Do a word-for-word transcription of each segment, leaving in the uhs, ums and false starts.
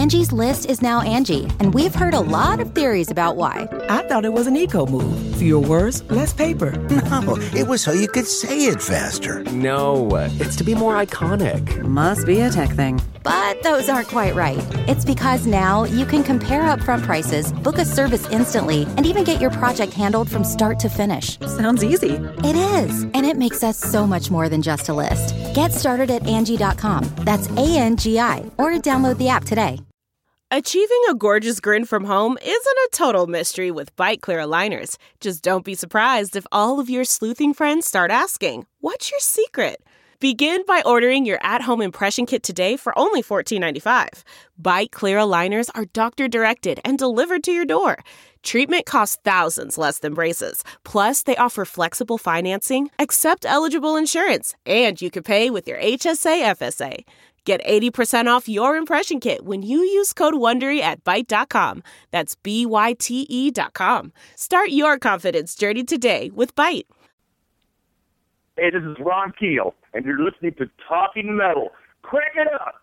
Angie's List is now Angie, and we've heard a lot of theories about why. I thought it was an eco move. Fewer words, less paper. No, it was so you could say it faster. No, it's to be more iconic. Must be a tech thing. But those aren't quite right. It's because now you can compare upfront prices, book a service instantly, and even get your project handled from start to finish. Sounds easy. It is, and it makes us so much more than just a list. Get started at Angie dot com. That's A N G I, or download the app today. Achieving a gorgeous grin from home isn't a total mystery with Byte Clear aligners. Just don't be surprised if all of your sleuthing friends start asking, "What's your secret?" Begin by ordering your at-home impression kit today for only fourteen ninety-five. Byte Clear aligners are doctor-directed and delivered to your door. Treatment costs thousands less than braces. Plus, they offer flexible financing, accept eligible insurance, and you can pay with your H S A F S A. Get eighty percent off your impression kit when you use code WONDERY at byte dot com. That's B Y T E dot com. Start your confidence journey today with Byte. Hey, this is Ron Keel, and you're listening to Talking Metal. Crank it up!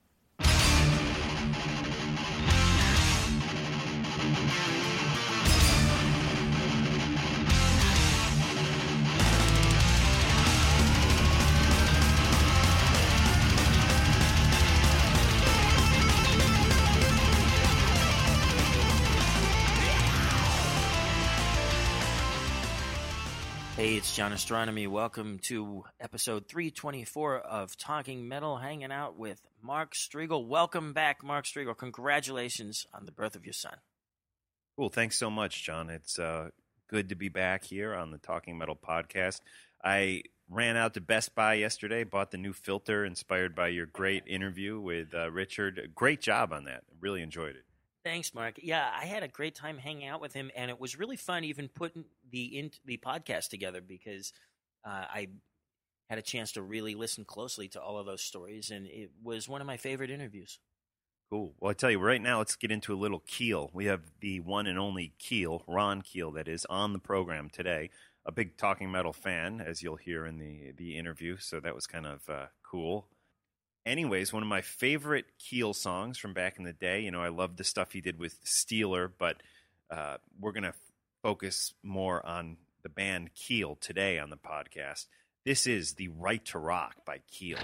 Hey, it's John Astronomy. Welcome to episode three twenty-four of Talking Metal, hanging out with Mark Strigl. Welcome back, Mark Strigl. Congratulations on the birth of your son. Cool. Thanks so much, John. It's uh, good to be back here on the Talking Metal podcast. I ran out to Best Buy yesterday, bought the new filter inspired by your great interview with uh, Richard. Great job on that. Really enjoyed it. Thanks, Mark. Yeah, I had a great time hanging out with him, and it was really fun even putting the in, the podcast together because uh, I had a chance to really listen closely to all of those stories, and it was one of my favorite interviews. Cool. Well, I tell you, right now, let's get into a little Keel. We have the one and only Keel, Ron Keel, that is on the program today. A big Talking Metal fan, as you'll hear in the, the interview, so that was kind of uh, cool. Anyways, one of my favorite Keel songs from back in the day. You know, I love the stuff he did with Steeler, but uh, we're going to focus more on the band Keel today on the podcast. This is The Right to Rock by Keel.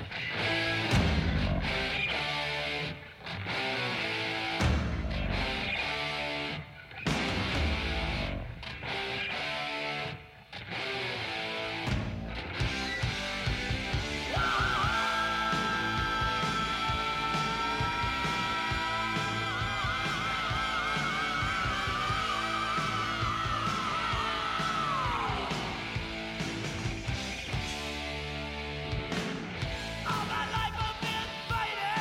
All my life I've been fighting.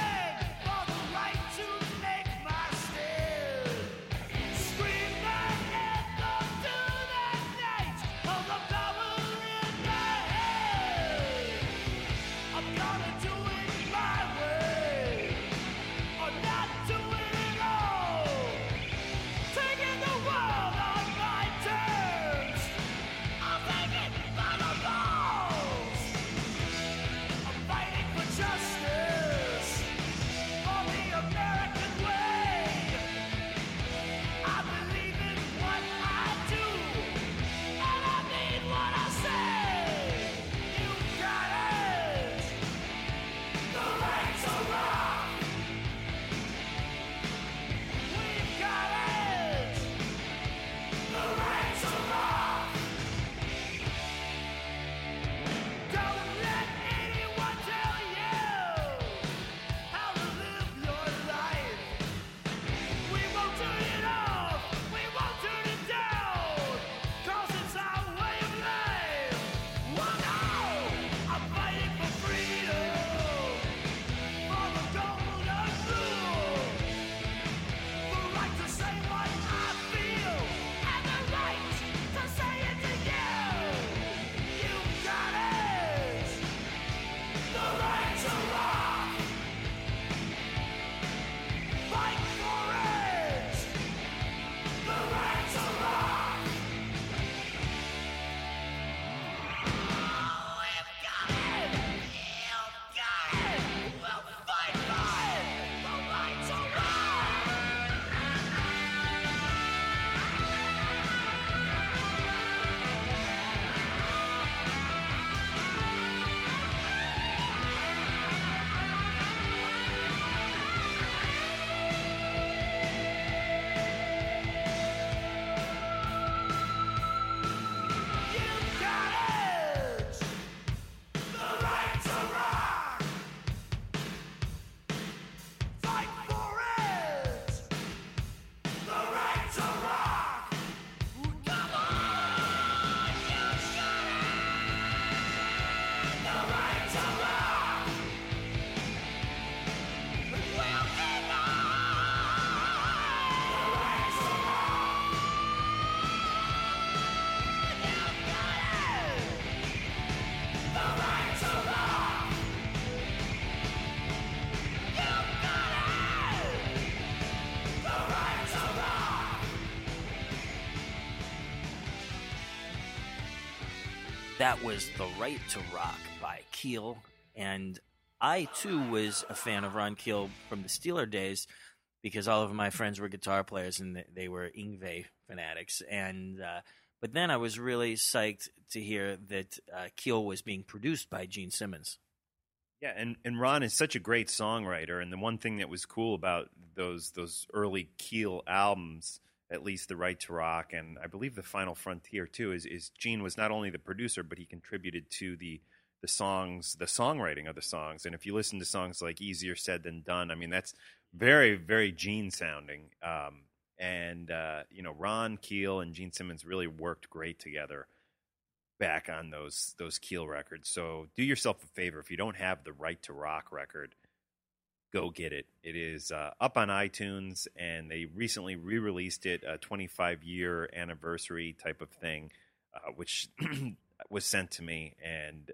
That was The Right to Rock by Keel. And I, too, was a fan of Ron Keel from the Steeler days because all of my friends were guitar players and they were Yngwie fanatics. And uh, but then I was really psyched to hear that uh, Keel was being produced by Gene Simmons. Yeah, and, and Ron is such a great songwriter. And the one thing that was cool about those those early Keel albums, at least The Right to Rock, and I believe The Final Frontier, too, is, is Gene was not only the producer, but he contributed to the the songs, the songwriting of the songs. And if you listen to songs like Easier Said Than Done, I mean, that's very, very Gene-sounding. Um, and, uh, you know, Ron Keel and Gene Simmons really worked great together back on those those Keel records. So do yourself a favor. If you don't have the Right to Rock record, go get it. It is uh, up on iTunes, and they recently re-released it, a twenty-five year anniversary type of thing, uh, which was sent to me, and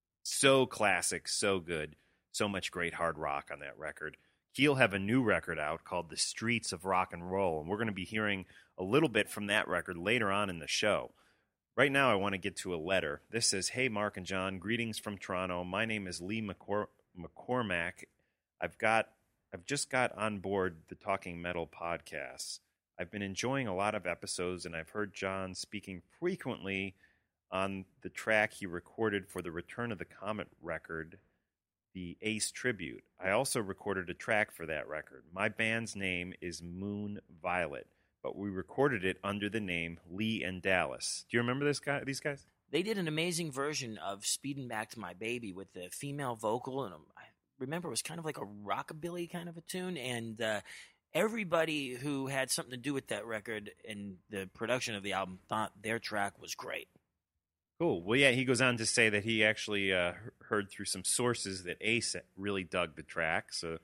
so classic, so good, so much great hard rock on that record. Keel have a new record out called The Streets of Rock and Roll, and we're going to be hearing a little bit from that record later on in the show. Right now, I want to get to a letter. This says, "Hey, Mark and John, greetings from Toronto. My name is Lee McCor- McCormack. I've got, I've just got on board the Talking Metal podcast. I've been enjoying a lot of episodes, and I've heard John speaking frequently on the track he recorded for the Return of the Comet record, the Ace Tribute. I also recorded a track for that record. My band's name is Moon Violet, but we recorded it under the name Lee and Dallas." Do you remember this guy? These guys? They did an amazing version of Speedin' Back to My Baby with the female vocal, and I remember it was kind of like a rockabilly kind of a tune, and uh, everybody who had something to do with that record and the production of the album thought their track was great. Cool. Well, yeah, he goes on to say that he actually uh, heard through some sources that Ace really dug the track. So,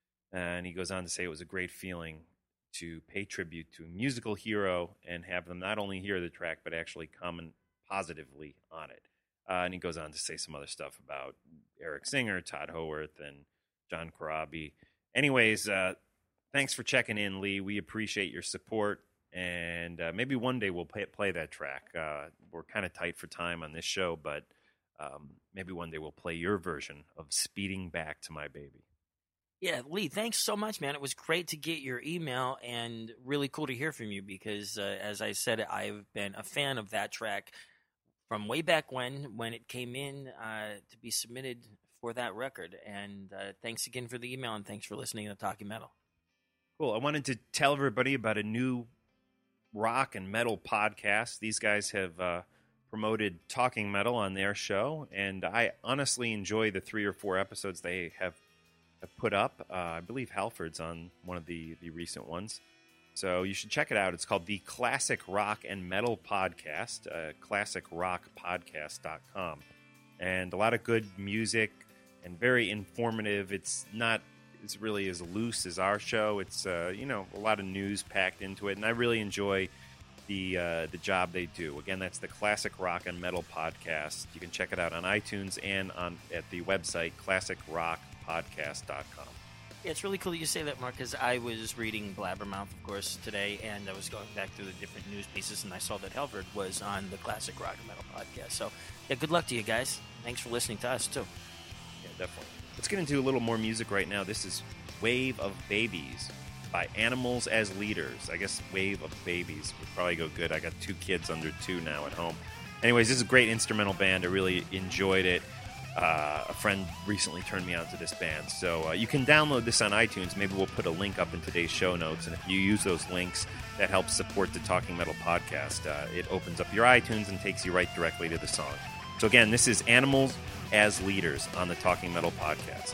and he goes on to say it was a great feeling to pay tribute to a musical hero and have them not only hear the track, but actually comment positively on it. Uh, and he goes on to say some other stuff about Eric Singer, Todd Howarth, and John Corabi. Anyways, uh, thanks for checking in, Lee. We appreciate your support. And uh, maybe one day we'll play, play that track. Uh, we're kind of tight for time on this show, but um, maybe one day we'll play your version of Speeding Back to My Baby. Yeah, Lee, thanks so much, man. It was great to get your email and really cool to hear from you because, uh, as I said, I've been a fan of that track from way back when, when it came in uh, to be submitted for that record. And uh, thanks again for the email, and thanks for listening to Talking Metal. Cool. I wanted to tell everybody about a new rock and metal podcast. These guys have uh, promoted Talking Metal on their show, and I honestly enjoy the three or four episodes they have, have put up. Uh, I believe Halford's on one of the, the recent ones, so you should check it out. It's called the Classic Rock and Metal Podcast, uh, classic rock podcast dot com, and a lot of good music and very informative. It's not It's really as loose as our show. It's uh, you know a lot of news packed into it, and I really enjoy the uh, the job they do. Again, that's the Classic Rock and Metal Podcast. You can check it out on iTunes and on at the website classic rock podcast dot com. Yeah, it's really cool that you say that, Mark, because I was reading Blabbermouth, of course, today, and I was going back through the different news pieces, and I saw that Halford was on the Classic Rock and Metal Podcast. So, yeah, good luck to you guys. Thanks for listening to us, too. Yeah, definitely. Let's get into a little more music right now. This is Wave of Babies by Animals as Leaders. I guess Wave of Babies would probably go good. I got two kids under two now at home. Anyways, this is a great instrumental band. I really enjoyed it. Uh, a friend recently turned me on to this band. So uh, you can download this on iTunes. Maybe we'll put a link up in today's show notes. And if you use those links, that helps support the Talking Metal podcast. Uh, it opens up your iTunes and takes you right directly to the song. So again, this is Animals as Leaders on the Talking Metal podcast.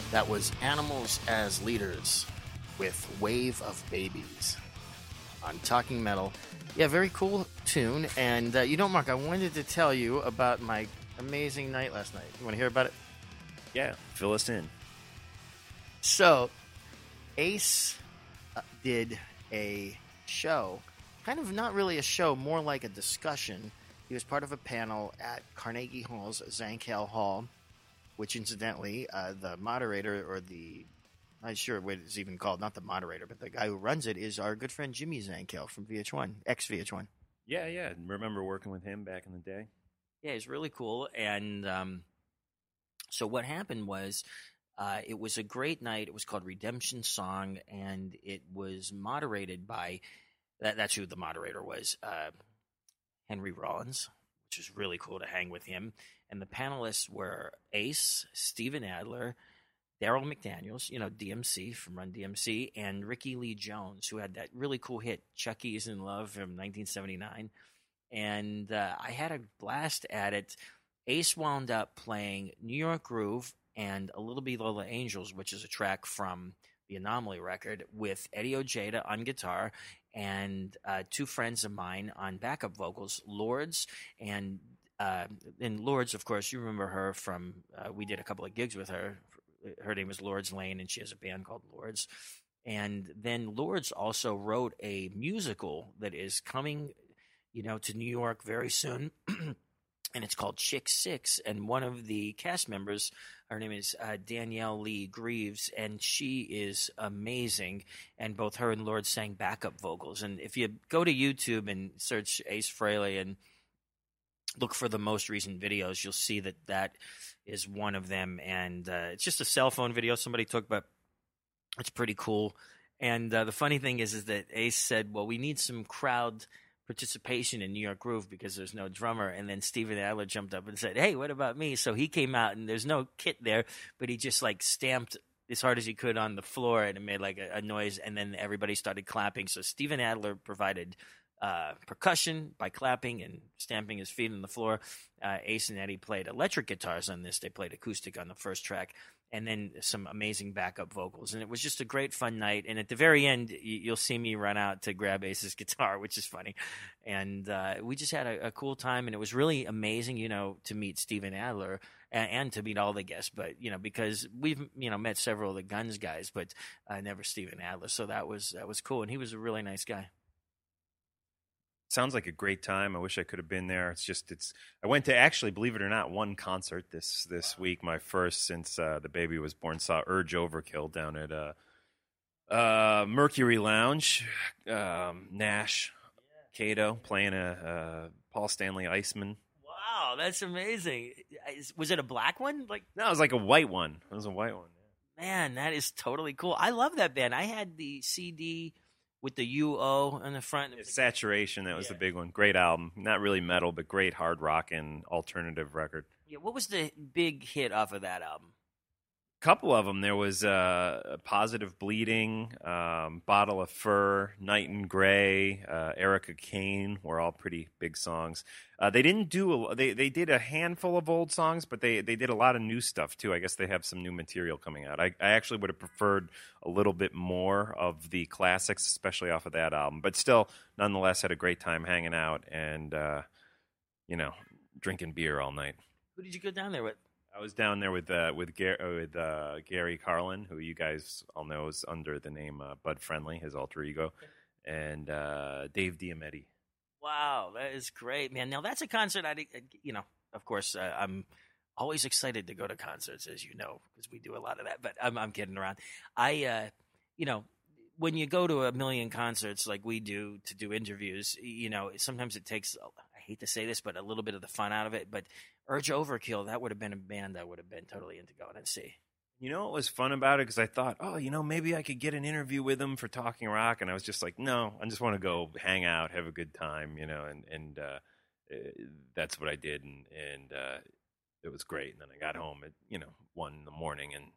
That was Animals as Leaders with Wave of Babies on Talking Metal. Yeah, very cool tune. And uh, you know, Mark, I wanted to tell you about my amazing night last night. You want to hear about it? Yeah, fill us in. So, Ace uh, did a show, kind of not really a show, more like a discussion. He was part of a panel at Carnegie Hall's Zankel Hall, which incidentally, uh, the moderator or the, I'm not sure what it's even called, not the moderator, but the guy who runs it is our good friend Jimmy Zankel from V H one, ex-V H one. Yeah, yeah. Remember working with him back in the day? Yeah, he's really cool. And um, so what happened was uh, it was a great night. It was called Redemption Song, and it was moderated by, that, that's who the moderator was, uh, Henry Rollins, which was really cool to hang with him. And the panelists were Ace, Steven Adler, Daryl McDaniels, you know, D M C from Run D M C, and Ricky Lee Jones, who had that really cool hit, Chucky's in Love from nineteen seventy-nine. And uh, I had a blast at it. Ace wound up playing New York Groove and A Little Below the Angels, which is a track from the Anomaly record, with Eddie Ojeda on guitar and uh, two friends of mine on backup vocals, Lords and uh, and Lords, of course, you remember her from, uh, we did a couple of gigs with her. Her name is Lords Lane, and she has a band called Lords. And then Lords also wrote a musical that is coming, you know, to New York very soon. And it's called Chick Six, and one of the cast members, her name is uh, Danielle Lee Greaves, and she is amazing, and both her and Lord sang backup vocals. And if you go to YouTube and search Ace Frehley and look for the most recent videos, you'll see that that is one of them, and uh, it's just a cell phone video somebody took, but it's pretty cool. And uh, the funny thing is, is that Ace said, well, we need some crowd participation in New York Groove because there's no drummer. And then Steven Adler jumped up and said, hey, what about me? So he came out, and there's no kit there, but he just like stamped as hard as he could on the floor, and it made like a, a noise, and then everybody started clapping. So Steven Adler provided uh, percussion by clapping and stamping his feet on the floor. Uh, Ace and Eddie played electric guitars on this. They played acoustic on the first track, and then some amazing backup vocals. And it was just a great fun night. And at the very end, you'll see me run out to grab Ace's guitar, which is funny. And uh, we just had a, a cool time, and it was really amazing, you know, to meet Steven Adler and, and to meet all the guests. But, you know, because we've, you know, met several of the Guns guys, but uh, never Steven Adler. So that was, that was cool. And he was a really nice guy. Sounds like a great time. I wish I could have been there. It's just, it's, I went to actually, believe it or not, one concert this, this week, my first since uh, the baby was born. Saw Urge Overkill down at uh, uh, Mercury Lounge. Um, Nash, Cato playing a uh, Paul Stanley Iceman. Wow, that's amazing. Was it a black one? Like, no, it was like a white one. It was a white one. Man, that is totally cool. I love that band. I had the C D with the U O on the front. Yeah, Saturation, that was yeah. the big one. Great album. Not really metal, but great hard rock and alternative record. Yeah, what was the big hit off of that album? Couple of them. There was uh, Positive Bleeding, um, Bottle of Fur, Night and Gray, uh, Erica Kane were all pretty big songs. Uh, they didn't do a, they they did a handful of old songs, but they they did a lot of new stuff too. I guess they have some new material coming out. I, I actually would have preferred a little bit more of the classics, especially off of that album. But still, nonetheless, had a great time hanging out and uh, you know, drinking beer all night. Who did you go down there with? I was down there with uh, with, Gar- with uh, Gary Carlin, who you guys all know is under the name uh, Bud Friendly, his alter ego, and uh, Dave Diametti. Wow, that is great, man. Now that's a concert I, you know, of course, uh, I'm always excited to go to concerts, as you know, because we do a lot of that. But I'm, I'm kidding around. I, uh, you know, when you go to a million concerts like we do to do interviews, you know, sometimes it takes, I hate to say this, but a little bit of the fun out of it. But Urge Overkill, that would have been a band I would have been totally into going and see. You know what was fun about it? Because I thought, oh, you know, maybe I could get an interview with them for Talking Rock. And I was just like, no, I just want to go hang out, have a good time, you know, and, and uh, that's what I did. And, and uh, it was great. And then I got home at, you know, one in the morning, and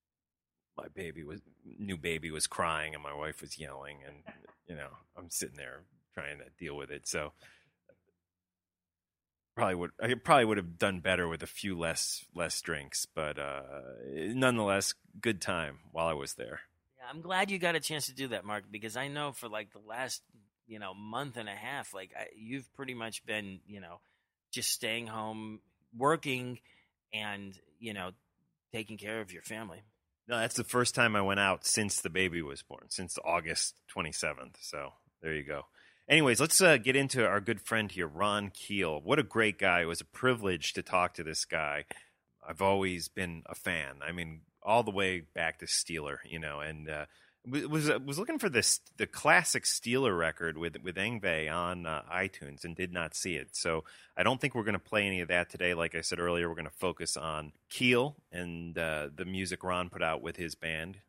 my baby was, new baby was crying, and my wife was yelling. And, you know, I'm sitting there trying to deal with it. So Probably would. I probably would have done better with a few less less drinks, but uh, nonetheless, good time while I was there. Yeah, I'm glad you got a chance to do that, Mark, because I know for like the last you know month and a half, like I, you've pretty much been you know just staying home, working, and you know taking care of your family. No, that's the first time I went out since the baby was born, since August twenty-seventh. So there you go. Anyways, let's uh, get into our good friend here, Ron Keel. What a great guy. It was a privilege to talk to this guy. I've always been a fan. I mean, all the way back to Steeler, you know, and uh, was was looking for this the classic Steeler record with with Yngwie on uh, iTunes and did not see it. So I don't think we're going to play any of that today. Like I said earlier, we're going to focus on Keel and uh, the music Ron put out with his band,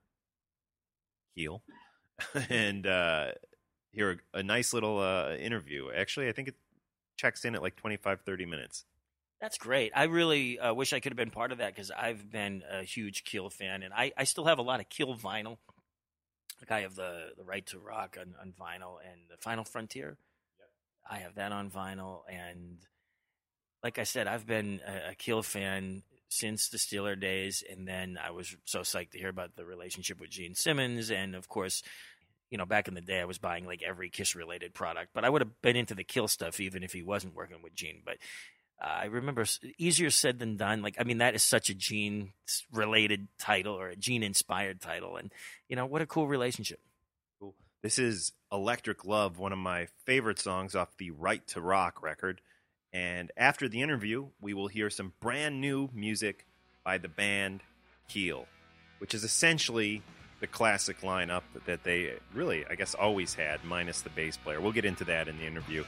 Keel, and uh, hear a, a nice little uh, interview. Actually, I think it checks in at like twenty-five, thirty minutes. That's great. I really uh, wish I could have been part of that because I've been a huge Keel fan, and I, I still have a lot of Keel vinyl. Like I have the, the Right to Rock on, on vinyl and the Final Frontier. Yep. I have that on vinyl, and like I said, I've been a, a Keel fan since the Steeler days, and then I was so psyched to hear about the relationship with Gene Simmons, and of course, you know, back in the day, I was buying like every Kiss-related product, but I would have been into the Keel stuff even if he wasn't working with Gene, but Uh, I remember easier said than done. Like, I mean, that is such a Gene-related title or a Gene-inspired title. And, you know, what a cool relationship. Cool. This is Electric Love, one of my favorite songs off the Right to Rock record. And after the interview, we will hear some brand new music by the band Keel, which is essentially the classic lineup that they really, I guess, always had, minus the bass player. We'll get into that in the interview.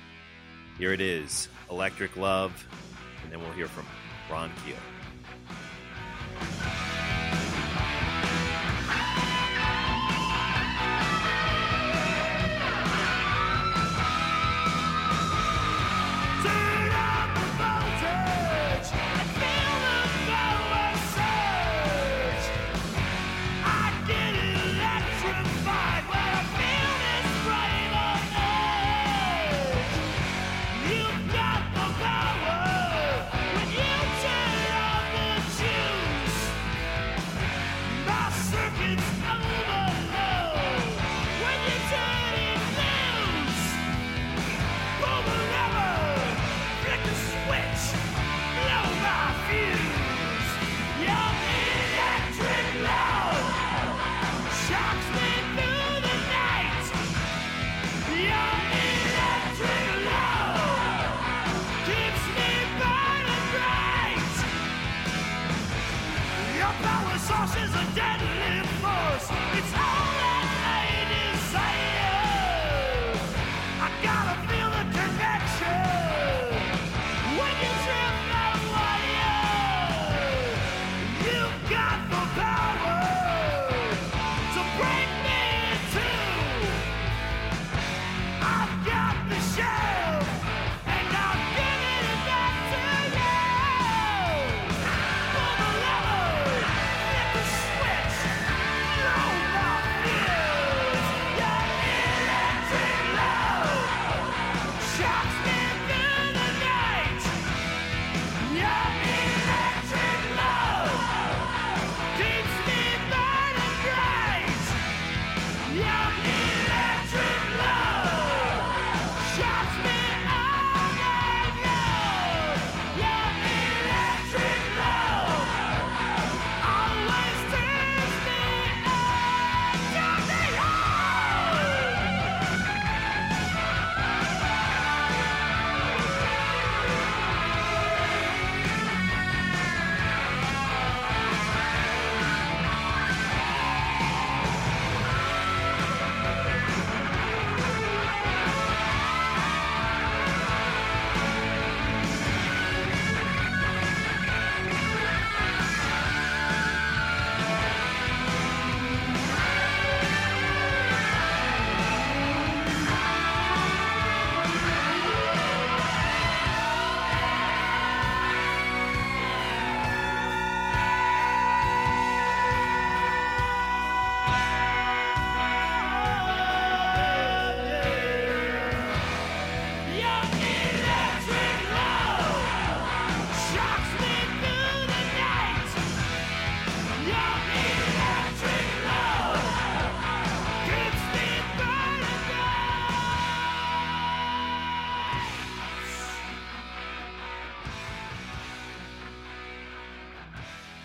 Here it is, Electric Love, and then we'll hear from Ron Keel. You've got the power when you turn on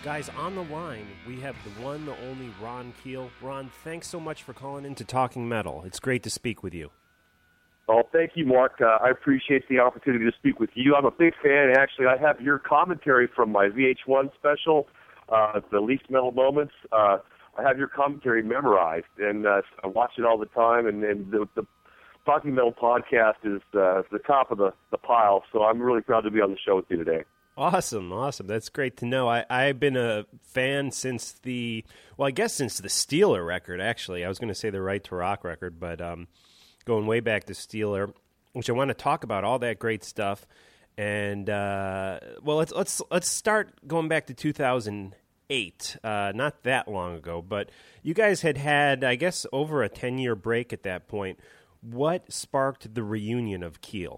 Guys, on the line, we have the one, the only Ron Keel. Ron, thanks so much for calling into Talking Metal. It's great to speak with you. Oh, thank you, Mark. Uh, I appreciate the opportunity to speak with you. I'm a big fan, and actually I have your commentary from my V H one special, uh, The Least Metal Moments. Uh, I have your commentary memorized, and uh, I watch it all the time, and, and the, the Talking Metal podcast is uh, the top of the, the pile, so I'm really proud to be on the show with you today. Awesome, awesome. That's great to know. I, I've been a fan since the, well, I guess since the Steeler record, actually. I was going to say the Right to Rock record, but um, going way back to Steeler, which I want to talk about, all that great stuff. And, uh, well, let's let's let's start going back to two thousand eight, uh, not that long ago. But you guys had had, I guess, over a ten-year break at that point. What sparked the reunion of Keel?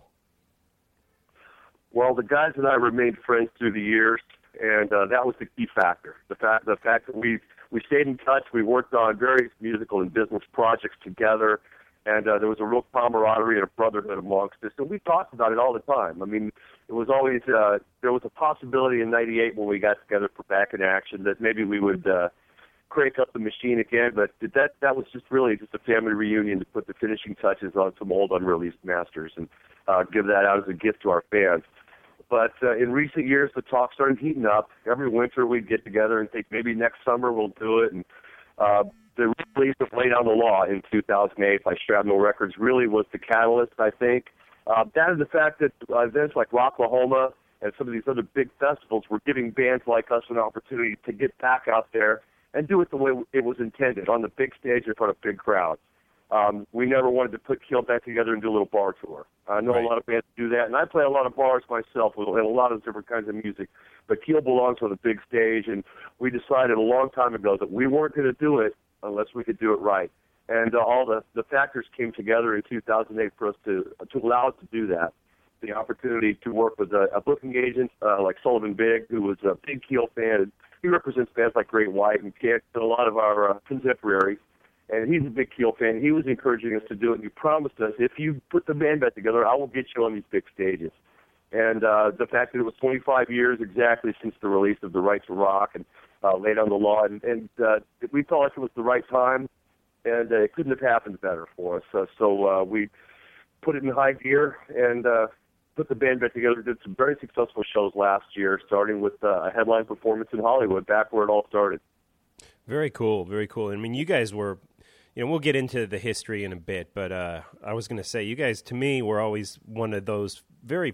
Well, the guys and I remained friends through the years, and uh, that was the key factor. The fact, the fact that we we stayed in touch, we worked on various musical and business projects together, and uh, there was a real camaraderie and a brotherhood amongst us. And we talked about it all the time. I mean, it was always uh, there was a possibility in ninety-eight when we got together for Back in Action that maybe we would uh, crank up the machine again. But that that was just really just a family reunion to put the finishing touches on some old unreleased masters and uh, give that out as a gift to our fans. But uh, in recent years, the talk started heating up. Every winter, we'd get together and think maybe next summer we'll do it. And uh, the release of Lay Down the Law in two thousand eight by Shrapnel Records really was the catalyst, I think. Uh, that is the fact that uh, events like Rocklahoma and some of these other big festivals were giving bands like us an opportunity to get back out there and do it the way it was intended, on the big stage in front of big crowds. Um, we never wanted to put Keel back together and do a little bar tour. I know right. a lot of bands do that, and I play a lot of bars myself with and a lot of different kinds of music. But Keel belongs on a big stage, and we decided a long time ago that we weren't going to do it unless we could do it right. And uh, all the, the factors came together in two thousand eight for us to to allow us to do that. The opportunity to work with a, a booking agent uh, like Sullivan Big, who was a big Keel fan. He represents bands like Great White and Kick and a lot of our uh, contemporaries. And he's a big Keel fan. He was encouraging us to do it, and he promised us, if you put the band back together, I will get you on these big stages. And uh, the fact that it was twenty-five years exactly since the release of The Right to Rock and uh, Lay Down the Law, and, and uh, we felt like it was the right time, and uh, it couldn't have happened better for us. Uh, so uh, we put it in high gear and uh, put the band back together, did some very successful shows last year, starting with uh, a headline performance in Hollywood, back where it all started. Very cool, very cool. I mean, you guys were... You know, we'll get into the history in a bit, but uh, I was going to say, you guys, to me, were always one of those very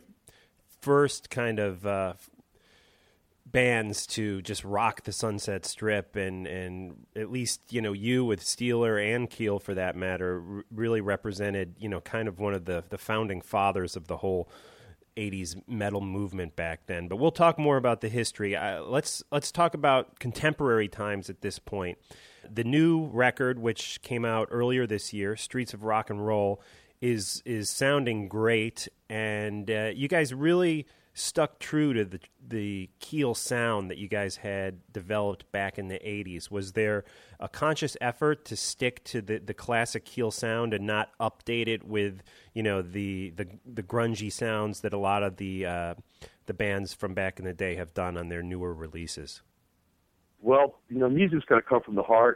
first kind of uh, bands to just rock the Sunset Strip, and, and at least, you know, you with Steeler and Keel, for that matter, r- really represented, you know, kind of one of the, the founding fathers of the whole eighties metal movement back then. But we'll talk more about the history. Uh, let's let's talk about contemporary times at this point. The new record, which came out earlier this year, Streets of Rock and Roll, is is sounding great, and uh, you guys really stuck true to the the Keel sound that you guys had developed back in the eighties. Was there a conscious effort to stick to the, the classic Keel sound and not update it with, you know, the the, the grungy sounds that a lot of the uh, the bands from back in the day have done on their newer releases? Well, you know, music's got to come from the heart,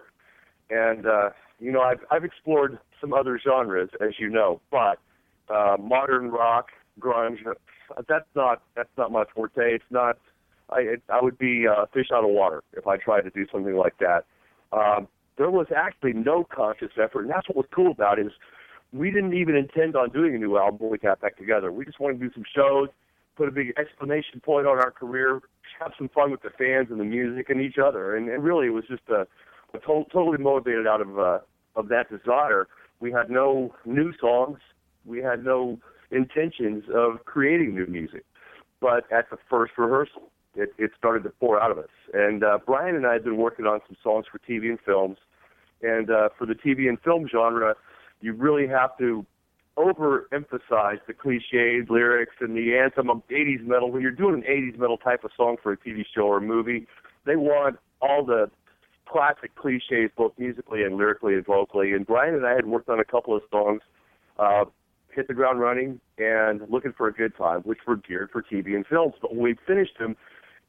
and uh, you know, I've I've explored some other genres, as you know, but uh, modern rock, grunge, that's not that's not my forte. It's not. I it, I would be uh, fish out of water if I tried to do something like that. Um, there was actually no conscious effort, and that's what was cool about it, is we didn't even intend on doing a new album when we got back together. We just wanted to do some shows, put a big exclamation point on our career, have some fun with the fans and the music and each other. And, and really, it was just a, a to- totally motivated out of uh, of that desire. We had no new songs. We had no intentions of creating new music. But at the first rehearsal, it, it started to pour out of us. And uh, Brian and I had been working on some songs for T V and films. And uh, for the T V and film genre, you really have to overemphasize the cliched lyrics and the anthem of eighties metal. When you're doing an eighties metal type of song for a T V show or a movie, they want all the classic cliches, both musically and lyrically and vocally. And Brian and I had worked on a couple of songs, uh, Hit the Ground Running and Looking for a Good Time, which were geared for T V and films. But when we finished them,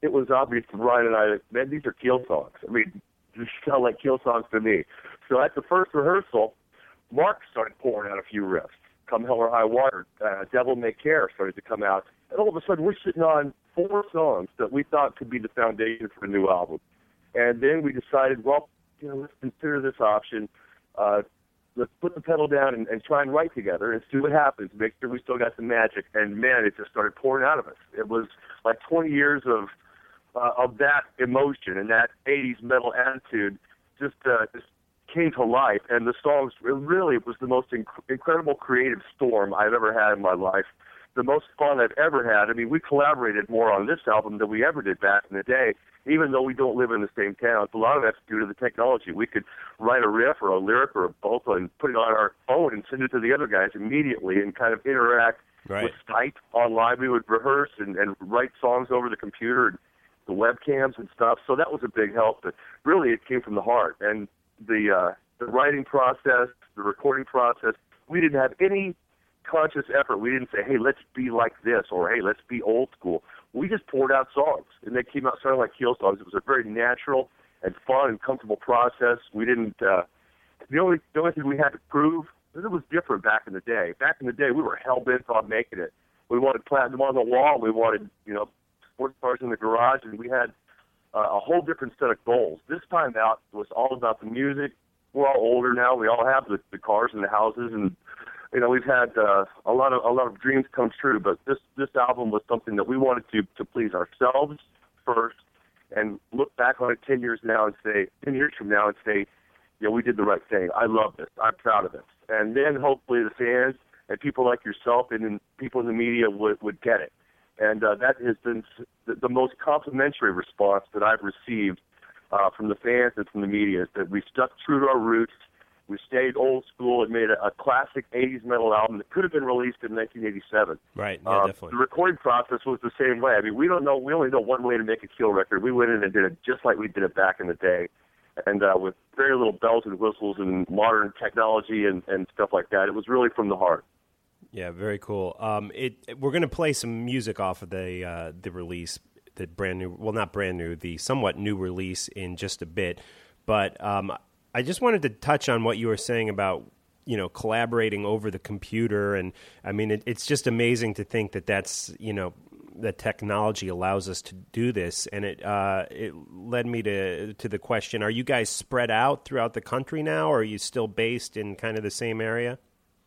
it was obvious to Brian and I that, man, these are Keel songs. I mean, these sound like Keel songs to me. So at the first rehearsal, Mark started pouring out a few riffs. Come Hell or High Water, uh, Devil May Care started to come out. And all of a sudden, we're sitting on four songs that we thought could be the foundation for a new album. And then we decided, well, you know, let's consider this option. Uh, let's put the pedal down and, and try and write together and see what happens, make sure we still got the magic. And, man, it just started pouring out of us. It was like twenty years of uh, of that emotion and that eighties metal attitude just uh, just came to life. And the songs, it really was the most inc- incredible creative storm I've ever had in my life. The most fun I've ever had. I mean, we collaborated more on this album than we ever did back in the day, even though we don't live in the same town. A lot of that's due to the technology. We could write a riff or a lyric or a vocal and put it on our phone and send it to the other guys immediately and kind of interact right. with Skype online. We would rehearse and, and write songs over the computer and the webcams and stuff. So that was a big help. But really, it came from the heart. And the uh, the writing process, the recording process, we didn't have any conscious effort. We didn't say, hey, let's be like this, or hey, let's be old school. We just poured out songs, and they came out sounding like Keel songs. It was a very natural and fun and comfortable process. We didn't, uh, the only the only thing we had to prove, it was different back in the day. Back in the day, we were hell-bent on making it. We wanted platinum on the wall. We wanted, you know, sports cars in the garage, and we had uh, a whole different set of goals. This time out was all about the music. We're all older now. We all have the, the cars and the houses, and you know, we've had uh, a lot of a lot of dreams come true, but this this album was something that we wanted to to please ourselves first, and look back on it ten years now and say ten years from now and say, yeah, we did the right thing. I love this. I'm proud of it. And then hopefully the fans and people like yourself and then people in the media would would get it. And uh, that has been the, the most complimentary response that I've received uh, from the fans and from the media, is that we stuck true to our roots. We stayed old school and made a, a classic eighties metal album that could have been released in nineteen eighty-seven. Right, yeah, uh, definitely. The recording process was the same way. I mean, we don't know. We only know one way to make a Keel record. We went in and did it just like we did it back in the day, and uh, with very little bells and whistles and modern technology and, and stuff like that. It was really from the heart. Yeah, very cool. Um, it we're going to play some music off of the uh, the release, the brand new. Well, not brand new, the somewhat new release in just a bit, but. Um, I just wanted to touch on what you were saying about, you know, collaborating over the computer. And I mean, it, it's just amazing to think that that's, you know, that technology allows us to do this. And it uh, it led me to to the question, are you guys spread out throughout the country now, or are you still based in kind of the same area?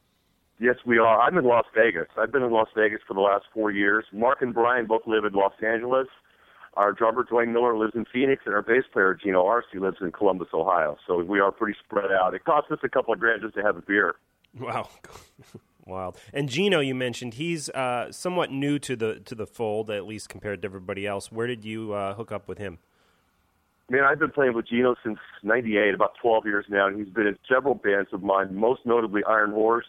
Yes, we are. I'm in Las Vegas. I've been in Las Vegas for the last four years. Mark and Brian both live in Los Angeles. Our drummer, Dwayne Miller, lives in Phoenix, and our bass player, Gino Arce, lives in Columbus, Ohio. So we are pretty spread out. It costs us a couple of grand just to have a beer. Wow. Wild. And Gino, you mentioned, he's uh, somewhat new to the to the fold, at least compared to everybody else. Where did you uh, hook up with him? Man, I've been playing with Gino since ninety-eight, about twelve years now, and he's been in several bands of mine, most notably Iron Horse.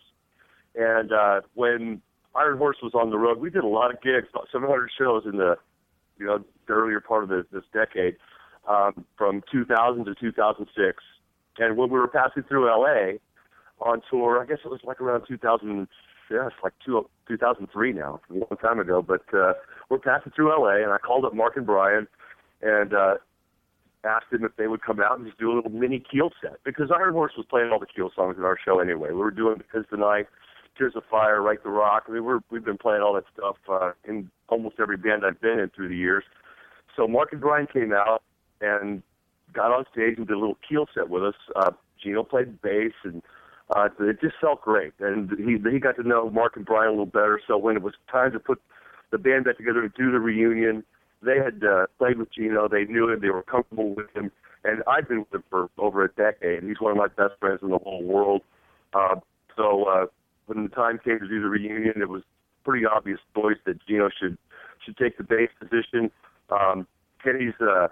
And uh, when Iron Horse was on the road, we did a lot of gigs, about seven hundred shows in the you know, the earlier part of the, this decade, um, from two thousand to two thousand six. And when we were passing through L A on tour, I guess it was like around two thousand, yeah, it's like two, two thousand three now, a long time ago, but uh, we're passing through L A, and I called up Mark and Brian and uh, asked them if they would come out and just do a little mini Keel set, because Iron Horse was playing all the Keel songs in our show anyway. We were doing Because the Night, Tears of Fire, Right the Rock. I mean, we're, we've been playing all that stuff uh, in almost every band I've been in through the years. So Mark and Brian came out and got on stage and did a little Keel set with us. Uh, Gino played bass, and uh, it just felt great. And he he got to know Mark and Brian a little better. So when it was time to put the band back together to do the reunion, they had uh, played with Gino. They knew him. They were comfortable with him. And I've been with him for over a decade. He's one of my best friends in the whole world. Uh, so uh, when the time came to do the reunion, it was pretty obvious choice that Gino should should take the bass position. Um, Kenny's uh,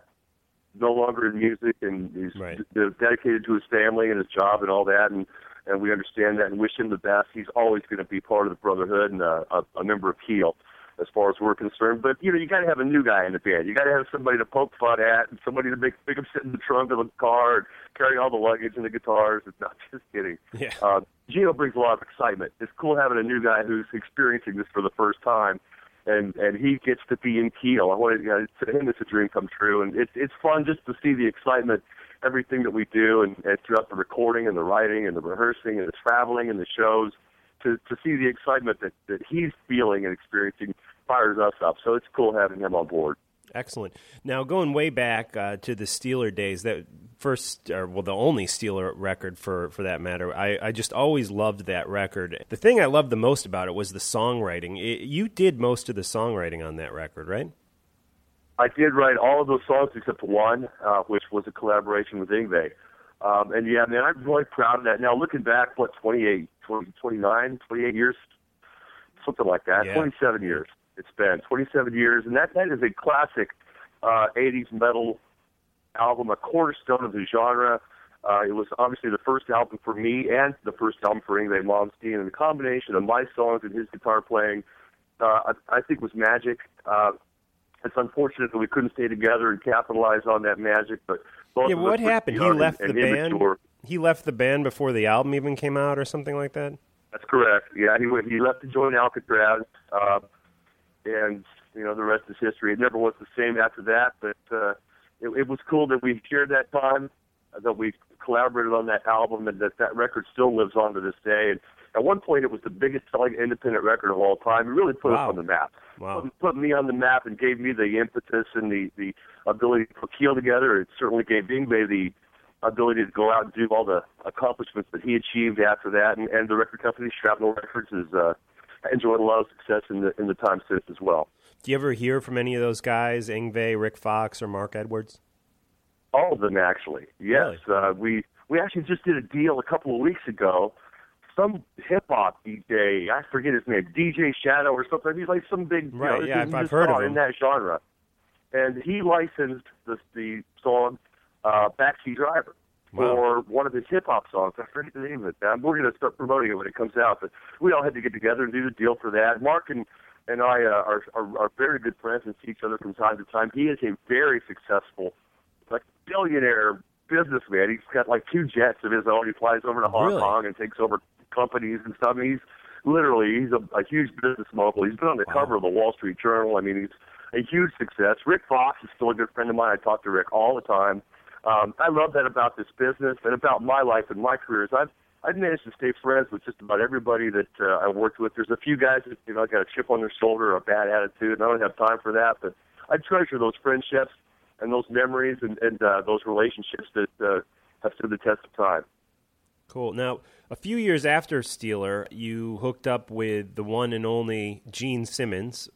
no longer in music, and he's right. d- dedicated to his family and his job and all that, and, and we understand that and wish him the best. He's always going to be part of the Brotherhood and uh, a, a member of Keel, as far as we're concerned. But, you know, you got to have a new guy in the band. You got to have somebody to poke fun at and somebody to make, make him sit in the trunk of the car and carry all the luggage and the guitars. It's not just kidding. Yeah. Uh, Gino brings a lot of excitement. It's cool having a new guy who's experiencing this for the first time. and and he gets to be in Keel. I wanted you know, to him, it's a dream come true, and it's it's fun just to see the excitement, everything that we do, and, and throughout the recording and the writing and the rehearsing and the traveling and the shows, to to see the excitement that that he's feeling and experiencing fires us up. So it's cool having him on board. Excellent. Now, going way back uh, to the Steeler days, that first, or well, the only Steeler record for, for that matter, I, I just always loved that record. The thing I loved the most about it was the songwriting. It, you did most of the songwriting on that record, right? I did write all of those songs except one, uh, which was a collaboration with Yngwie. Um, and yeah, man, I'm really proud of that. Now, looking back, what, twenty-eight, twenty, twenty-nine, twenty-eight years? Something like that, yeah. twenty-seven years. It's been twenty-seven years, and that, that is a classic uh, eighties metal album, a cornerstone of the genre. Uh, it was obviously the first album for me and the first album for Yngwie Malmsteen, and the combination of my songs and his guitar playing, uh, I, I think was magic. Uh, it's unfortunate that we couldn't stay together and capitalize on that magic, but both yeah, of what us happened? He left and, the and band. He left the band before the album even came out, or something like that. That's correct. Yeah, he went, he left to join Alcatraz. Uh, And, you know, the rest is history. It never was the same after that, but uh, it, it was cool that we shared that time, uh, that we collaborated on that album, and that that record still lives on to this day. And at one point, it was the biggest selling independent record of all time. It really put wow. us on the map. Wow. Put, put me on the map and gave me the impetus and the, the ability to put Keel together. It certainly gave Yngwie the ability to go out and do all the accomplishments that he achieved after that. And, and the record company, Shrapnel Records, is... Uh, enjoyed a lot of success in the in the time since as well. Do you ever hear from any of those guys, Yngwie, Rick Fox, or Mark Edwards? All of them, actually. Yes, really? uh, we we actually just did a deal a couple of weeks ago. Some hip hop D J, I forget his name, D J Shadow or something. He's like some big, right? You know, yeah, I've, I've heard of him in that genre. And he licensed the the song uh, "Backseat Driver." Wow. For one of his hip-hop songs. I forget the name of it. Um, we're going to start promoting it when it comes out, but we all had to get together and do the deal for that. Mark and, and I uh, are, are, are very good friends and see each other from time to time. He is a very successful, like, billionaire businessman. He's got, like, two jets of his own. He flies over to Hong really? Kong and takes over companies and stuff. I mean, he's literally, he's a, a huge business mogul. He's been on the wow. cover of the Wall Street Journal. I mean, he's a huge success. Rick Fox is still a good friend of mine. I talk to Rick all the time. Um, I love that about this business and about my life and my careers. I've I've managed to stay friends with just about everybody that uh, I've worked with. There's a few guys that you know got a chip on their shoulder, or a bad attitude, and I don't have time for that. But I treasure those friendships and those memories and, and uh, those relationships that uh, have stood the test of time. Cool. Now, a few years after Steeler, you hooked up with the one and only Gene Simmons,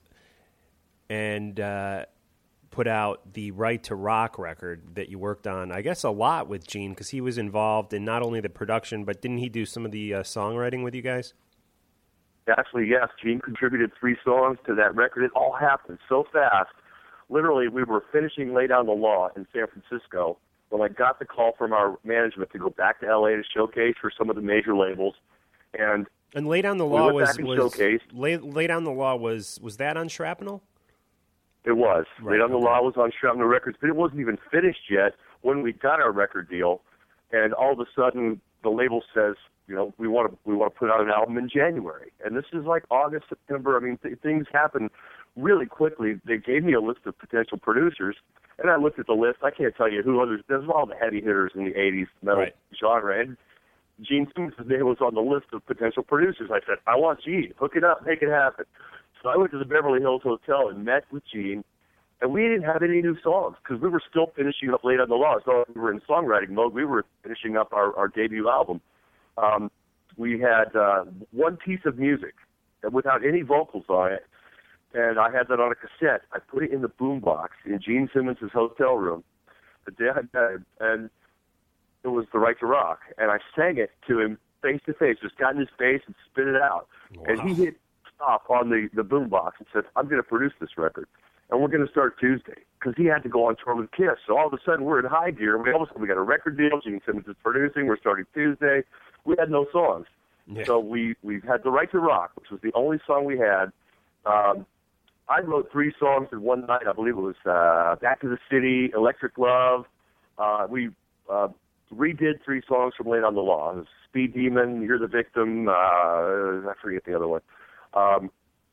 and uh, put out the Right to Rock record that you worked on, I guess, a lot with Gene, because he was involved in not only the production, but didn't he do some of the uh, songwriting with you guys? Actually, yes. Gene contributed three songs to that record. It all happened so fast. Literally, we were finishing Lay Down the Law in San Francisco when I got the call from our management to go back to L A to showcase for some of the major labels. And and Lay Down the Law we was, was Lay, Lay Down the Law was was that on Shrapnel? It was. Right, Lay Down the okay. Law was on Shrapnel Records, but it wasn't even finished yet when we got our record deal. And all of a sudden, the label says, you know, we want to we want to put out an album in January. And this is like August, September. I mean, th- things happen really quickly. They gave me a list of potential producers, and I looked at the list. I can't tell you who others. There's all the heavy hitters in the eighties metal right. genre. And Gene Simmons' name was on the list of potential producers. I said, I want Gene. Hook it up. Make it happen. So I went to the Beverly Hills Hotel and met with Gene, and we didn't have any new songs because we were still finishing up Late on the Law. So we were in songwriting mode. We were finishing up our, our debut album. Um, we had uh, one piece of music without any vocals on it, and I had that on a cassette. I put it in the boombox in Gene Simmons' hotel room the day I met him, and it was The Right to Rock. And I sang it to him face to face, just got in his face and spit it out. Wow. And he hit stop on the, the boombox and said, I'm going to produce this record, and we're going to start Tuesday, because he had to go on tour with Kiss. So all of a sudden, we're in high gear, and we all of a sudden we got a record deal. Gene Simmons is producing. We're starting Tuesday. We had no songs. Yeah. So we, we had The Right to Rock, which was the only song we had. Um, I wrote three songs in one night. I believe it was uh, Back to the City, Electric Love. Uh, we uh, redid three songs from Late on the Law. It was Speed Demon, You're the Victim. Uh, I forget the other one. Um,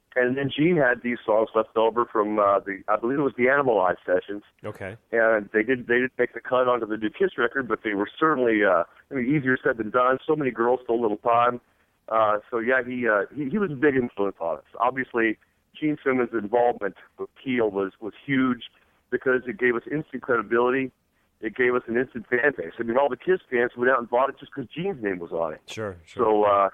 And then Gene had these songs left over from uh, the, I believe it was the Animalize sessions. Okay. And they did they didn't make the cut onto the New Kiss record, but they were certainly, uh, I mean, easier said than done. So many girls, so little time. Uh, so yeah, he, uh, he he was a big influence on us. Obviously, Gene Simmons' involvement with Keel was was huge because it gave us instant credibility. It gave us an instant fan base. I mean, all the Kiss fans went out and bought it just because Gene's name was on it. Sure, sure. So uh,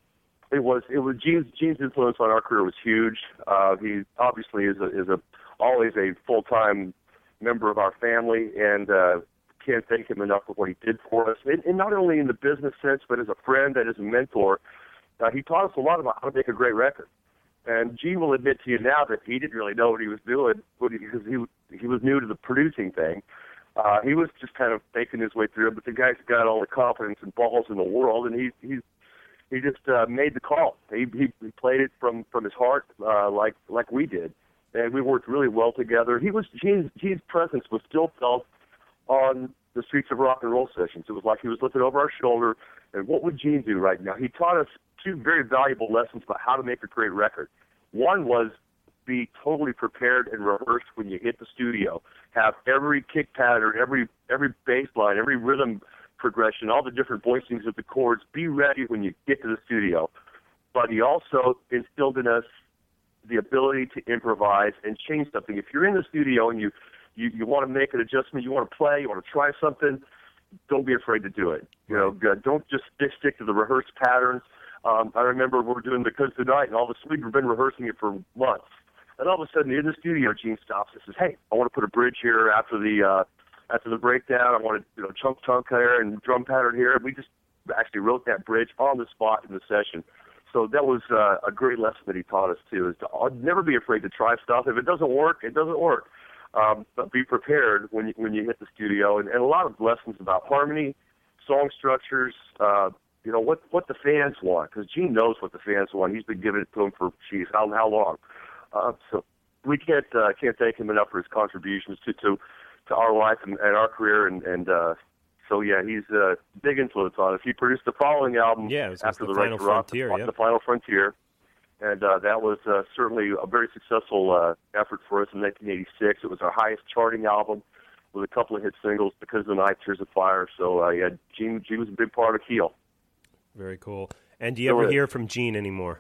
it was it was Gene's Gene's influence on our career was huge. Uh, he obviously is a is a always a full time member of our family, and uh, can't thank him enough for what he did for us. And, and not only in the business sense, but as a friend and as a mentor, uh, he taught us a lot about how to make a great record. And Gene will admit to you now that he didn't really know what he was doing because he he was new to the producing thing. Uh, he was just kind of making his way through it, but the guy's got all the confidence and balls in the world, and he he he just uh, made the call. He, he he played it from from his heart, uh, like like we did, and we worked really well together. He was Gene's Gene's presence was still felt on the streets of rock and roll sessions. It was like he was looking over our shoulder, and what would Gene do right now? He taught us two very valuable lessons about how to make a great record. One was be totally prepared and rehearsed when you hit the studio. Have every kick pattern, every every bass line, every rhythm progression, all the different voicings of the chords. Be ready when you get to the studio. But he also instilled in us the ability to improvise and change something. If you're in the studio and you you, you want to make an adjustment, you want to play, you want to try something, don't be afraid to do it. You know, don't just stick, stick to the rehearsed patterns. Um, I remember we were doing Because Tonight, and all of a sudden we've been rehearsing it for months. And all of a sudden, in the studio, Gene stops and says, "Hey, I want to put a bridge here after the uh, after the breakdown. I want to, you know, chunk chunk here and drum pattern here." And we just actually wrote that bridge on the spot in the session. So that was uh, a great lesson that he taught us too. Is to uh, never be afraid to try stuff. If it doesn't work, it doesn't work. Um, but be prepared when you when you hit the studio. And, and a lot of lessons about harmony, song structures. Uh, you know what what the fans want, because Gene knows what the fans want. He's been giving it to them for geez, how how long. Uh, so we can't uh, can't thank him enough for his contributions to to, to our life and, and our career, and and uh, so yeah, he's a big influence on us. He produced the following album yeah, it was after the, the Final Right to Rock, Frontier, the, yep. the Final Frontier, and uh, that was uh, certainly a very successful uh, effort for us in nineteen eighty-six. It was our highest charting album with a couple of hit singles, Because of the Night, Tears of Fire. So uh, yeah, Gene Gene was a big part of Keel. Very cool. And do you So ever it- hear from Gene anymore?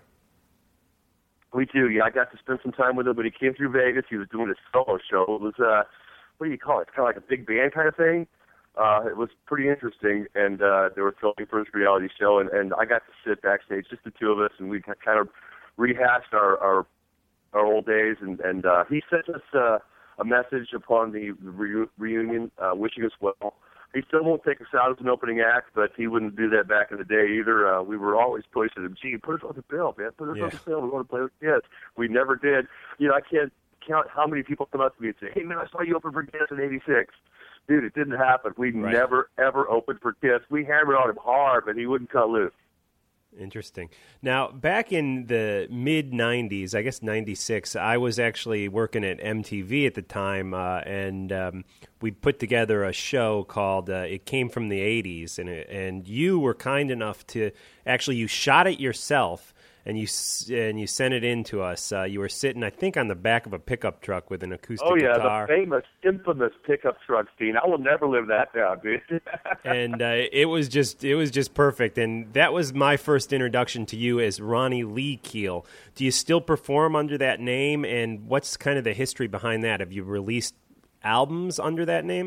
We do, yeah. I got to spend some time with him, but he came through Vegas. He was doing a solo show. It was, uh, what do you call it? It's kind of like a big band kind of thing. Uh, it was pretty interesting, and uh, they were filming for his reality show, and, and I got to sit backstage, just the two of us, and we kind of rehashed our our, our old days. And, and uh, he sent us uh, a message upon the re- reunion, uh, wishing us well. He still won't take us out as an opening act, but he wouldn't do that back in the day either. Uh, we were always pushing him, "Gee, put us on the bill, man. Put us Yeah. on the bill. We want to play with Kiss." We never did. You know, I can't count how many people come up to me and say, "Hey, man, I saw you open for Kiss in eighty-six." Dude, it didn't happen. We Right. never, ever opened for Kiss. We hammered on him hard, but he wouldn't cut loose. Interesting. Now, back in the mid nineties, I guess ninety-six, I was actually working at M T V at the time, uh, and um, we put together a show called uh, It Came From the eighties, and, it, and you were kind enough to, actually, you shot it yourself, and you s- and you sent it in to us. Uh, you were sitting, I think, on the back of a pickup truck with an acoustic Oh, yeah, guitar. the famous, infamous pickup truck scene. I will never live that down, dude. and uh, it was just it was just perfect, and that was my first introduction to you as Ronnie Lee Keel. Do you still perform under that name, and what's kind of the history behind that? Have you released albums under that name?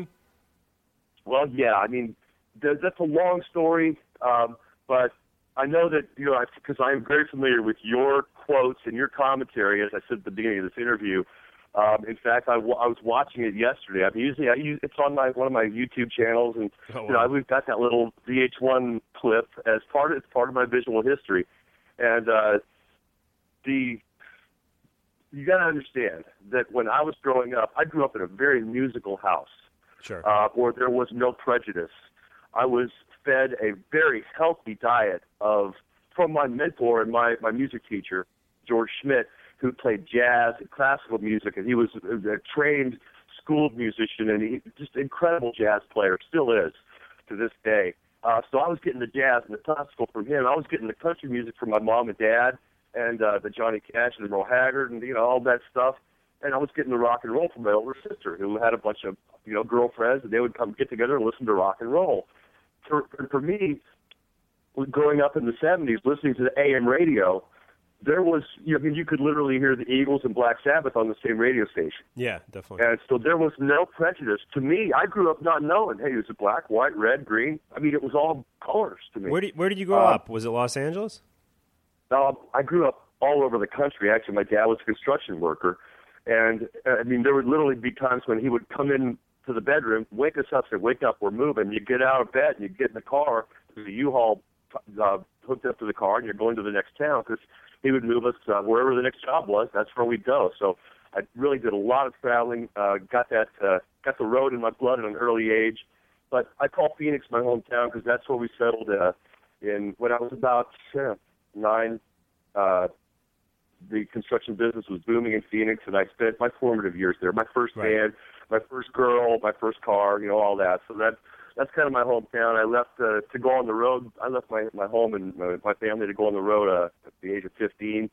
Well, yeah, I mean, th- that's a long story, um, but I know that, you know, because I'm very familiar with your quotes and your commentary, as I said at the beginning of this interview. Um, in fact, I, w- I was watching it yesterday. I'm usually I use it's on my one of my YouTube channels, and Oh, you know, wow. we've got that little V H one clip as part of it's part of my visual history, and uh, the you got to understand that when I was growing up, I grew up in a very musical house. Sure. Uh, where there was no prejudice. I was fed a very healthy diet of from my mentor and my, my music teacher, George Schmidt, who played jazz and classical music, and he was a, a trained school musician, and he just an incredible jazz player, still is to this day. Uh, so I was getting the jazz and the classical from him. I was getting the country music from my mom and dad, and uh, the Johnny Cash and the Merle Haggard and, you know, all that stuff. And I was getting the rock and roll from my older sister, who had a bunch of, you know, girlfriends, and they would come get together and listen to rock and roll. For, for me, growing up in the seventies, listening to the A M radio, there was, you know, I mean, you could literally hear the Eagles and Black Sabbath on the same radio station. Yeah, definitely. And so there was no prejudice. To me, I grew up not knowing, hey, is it black, white, red, green? I mean, it was all colors to me. Where did, where did you grow uh, up? Was it Los Angeles? Uh, I grew up all over the country. Actually, my dad was a construction worker. And, uh, I mean, there would literally be times when he would come in to the bedroom, wake us up, say, wake up, we're moving. You get out of bed and you get in the car. There's a U-Haul uh, hooked up to the car, and you're going to the next town because he would move us uh, wherever the next job was. That's where we'd go. So I really did a lot of traveling. Uh, got that, uh, got the road in my blood at an early age. But I call Phoenix my hometown because that's where we settled uh, in when I was about uh, nine. Uh, the construction business was booming in Phoenix, and I spent my formative years there. My first Right. band, my first girl, my first car, you know, all that. So that that's kind of my hometown. I left uh, to go on the road. I left my my home and my, my family to go on the road uh, at the age of fifteen.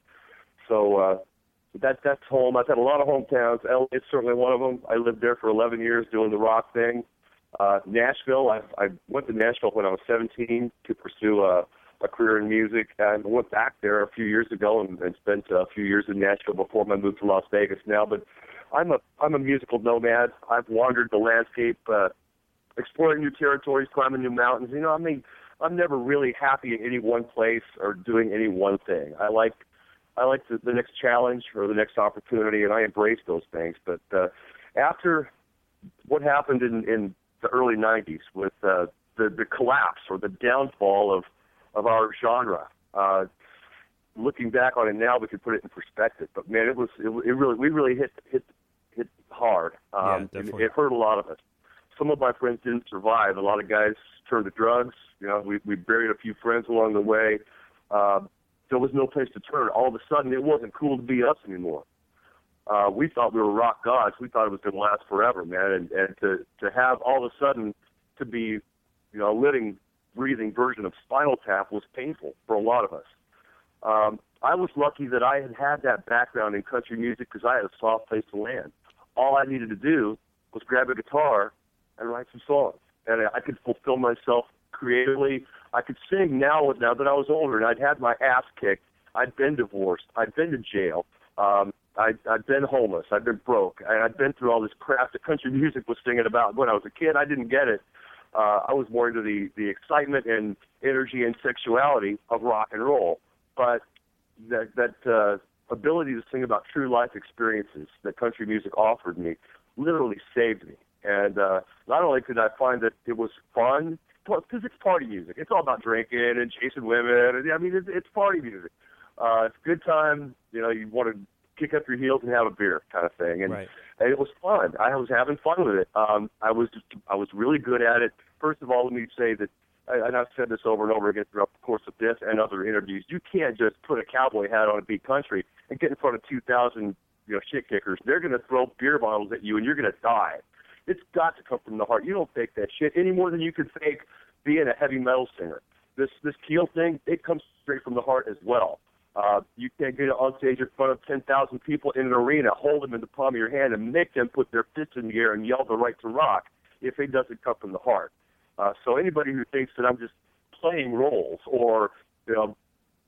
So uh, that that's home. I've had a lot of hometowns. L A is certainly one of them. I lived there for eleven years doing the rock thing. Uh, Nashville. I I went to Nashville when I was seventeen to pursue a, a career in music, and I went back there a few years ago and, and spent a few years in Nashville before my move to Las Vegas now. But I'm a I'm a musical nomad. I've wandered the landscape. Uh, exploring new territories, climbing new mountains. You know, I mean, I'm never really happy in any one place or doing any one thing. I like I like the, the next challenge or the next opportunity, and I embrace those things. But uh, after what happened in, in the early nineties with uh, the, the collapse or the downfall of, of our genre, uh, looking back on it now, we could put it in perspective. But, man, it was it, it really we really hit hit hit hard. Um, yeah, it, definitely. it hurt a lot of us. Some of my friends didn't survive. A lot of guys turned to drugs. You know, we, we buried a few friends along the way. Uh, there was no place to turn. All of a sudden, it wasn't cool to be us anymore. Uh, we thought we were rock gods. We thought it was going to last forever, man. And, and to, to have all of a sudden to be, you know, a living, breathing version of Spinal Tap was painful for a lot of us. Um, I was lucky that I had had that background in country music because I had a soft place to land. All I needed to do was grab a guitar and write some songs. And I could fulfill myself creatively. I could sing now, now that I was older, and I'd had my ass kicked. I'd been divorced. I'd been to jail. Um, I'd, I'd been homeless. I'd been broke. And I'd been through all this crap that country music was singing about. When I was a kid, I didn't get it. Uh, I was more into the, the excitement and energy and sexuality of rock and roll. But that, that uh, ability to sing about true life experiences that country music offered me literally saved me. And uh, not only could I find that it was fun, because it's party music. It's all about drinking and chasing women. And, I mean, it's, it's party music. Uh, it's a good time. You know, you want to kick up your heels and have a beer kind of thing. And, right. and it was fun. I was having fun with it. Um, I was I was really good at it. First of all, let me say that, and I've said this over and over again throughout the course of this and other interviews, you can't just put a cowboy hat on and beat country and get in front of two thousand you know, shit kickers. They're going to throw beer bottles at you, and you're going to die. It's got to come from the heart. You don't fake that shit any more than you could fake being a heavy metal singer. This this Keel thing, it comes straight from the heart as well. Uh, you can't get on stage in front of ten thousand people in an arena, hold them in the palm of your hand, and make them put their fists in the air and yell the right to rock if it doesn't come from the heart. Uh, so anybody who thinks that I'm just playing roles or, you know,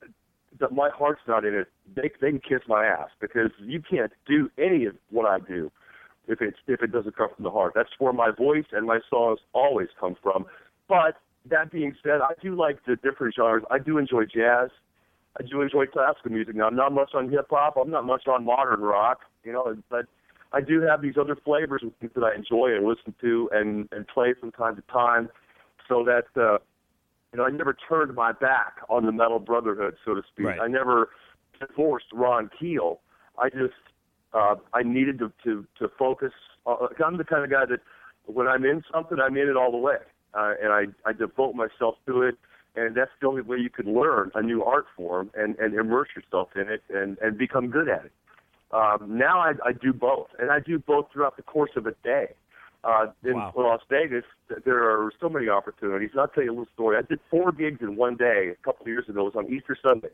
that my heart's not in it, they, they can kiss my ass, because you can't do any of what I do if it's if it doesn't come from the heart. That's where my voice and my songs always come from. But that being said, I do like the different genres. I do enjoy jazz. I do enjoy classical music. Now, I'm not much on hip-hop. I'm not much on modern rock, you know, but I do have these other flavors and things that I enjoy and listen to and, and play from time to time, so that, uh, you know, I never turned my back on the metal brotherhood, so to speak. Right. I never divorced Ron Keel. I just Uh, I needed to, to, to focus. Uh, I'm the kind of guy that when I'm in something, I'm in it all the way. Uh, and I, I devote myself to it. And that's the only way you can learn a new art form and, and immerse yourself in it and, and become good at it. Um, now I, I do both. And I do both throughout the course of a day. Uh, in Wow. Las Vegas, there are so many opportunities. And I'll tell you a little story. I did four gigs in one day a couple of years ago. It was on Easter Sunday.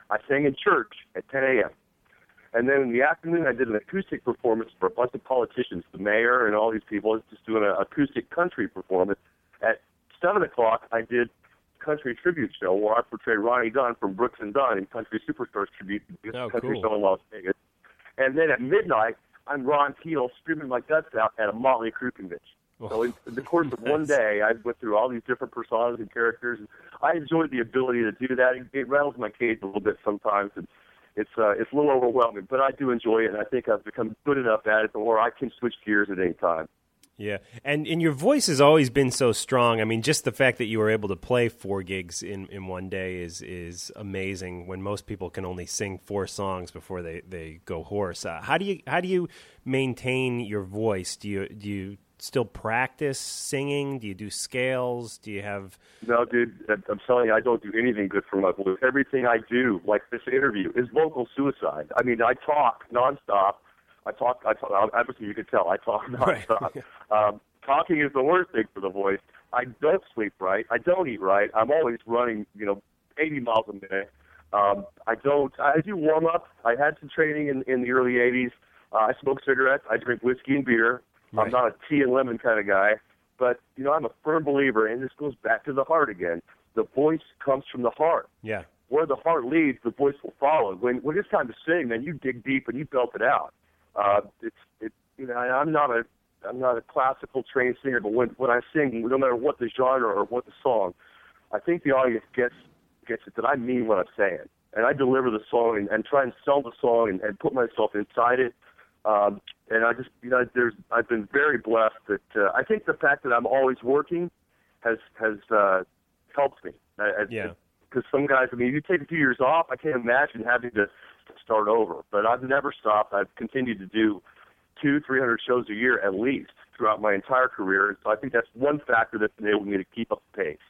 I sang in church at ten a.m. And then in the afternoon, I did an acoustic performance for a bunch of politicians, the mayor and all these people, just doing an acoustic country performance. At seven o'clock, I did a country tribute show where I portrayed Ronnie Dunn from Brooks and Dunn in Country Superstars tribute oh, country cool. show in Las Vegas. And then at midnight, I'm Ron Keel screaming my guts out at a Motley Crue convention. Oh, so in, in the course of one day, I went through all these different personas and characters. And I enjoyed the ability to do that. It, it rattles my cage a little bit sometimes. And it's uh, it's a little overwhelming, but I do enjoy it, and I think I've become good enough at it where I can switch gears at any time. Yeah, and and your voice has always been so strong. I mean, just the fact that you were able to play four gigs in, in one day is is amazing. When most people can only sing four songs before they, they go hoarse. Uh, how do you how do you maintain your voice? Do you do you still practice singing? Do you do scales? Do you have? No, dude. I'm telling you, I don't do anything good for my voice. Everything I do, like this interview, is vocal suicide. I mean, I talk nonstop. I talk, I talk, obviously you can tell, I talk nonstop. Right. um, talking is the worst thing for the voice. I don't sleep right. I don't eat right. I'm always running, you know, eighty miles a minute. Um, I don't, I do warm up. I had some training in, in the early eighties. Uh, I smoke cigarettes. I drink whiskey and beer. Right. I'm not a tea and lemon kind of guy. But, you know, I'm a firm believer, and this goes back to the heart again. The voice comes from the heart. Yeah. Where the heart leads, the voice will follow. When, when it's time to sing, man, you dig deep and you belt it out. Uh, it's it, you know I'm not a I'm not a classical trained singer, but when when I sing, no matter what the genre or what the song, I think the audience gets gets it that I mean what I'm saying, and I deliver the song and, and try and sell the song and, and put myself inside it. Um, and I just you know there's I've been very blessed that uh, I think the fact that I'm always working has has uh, helped me. As, yeah. Because some guys, I mean, you take a few years off, I can't imagine having to start over. But I've never stopped. I've continued to do two, three hundred shows a year at least throughout my entire career. So I think that's one factor that's enabled me to keep up the pace.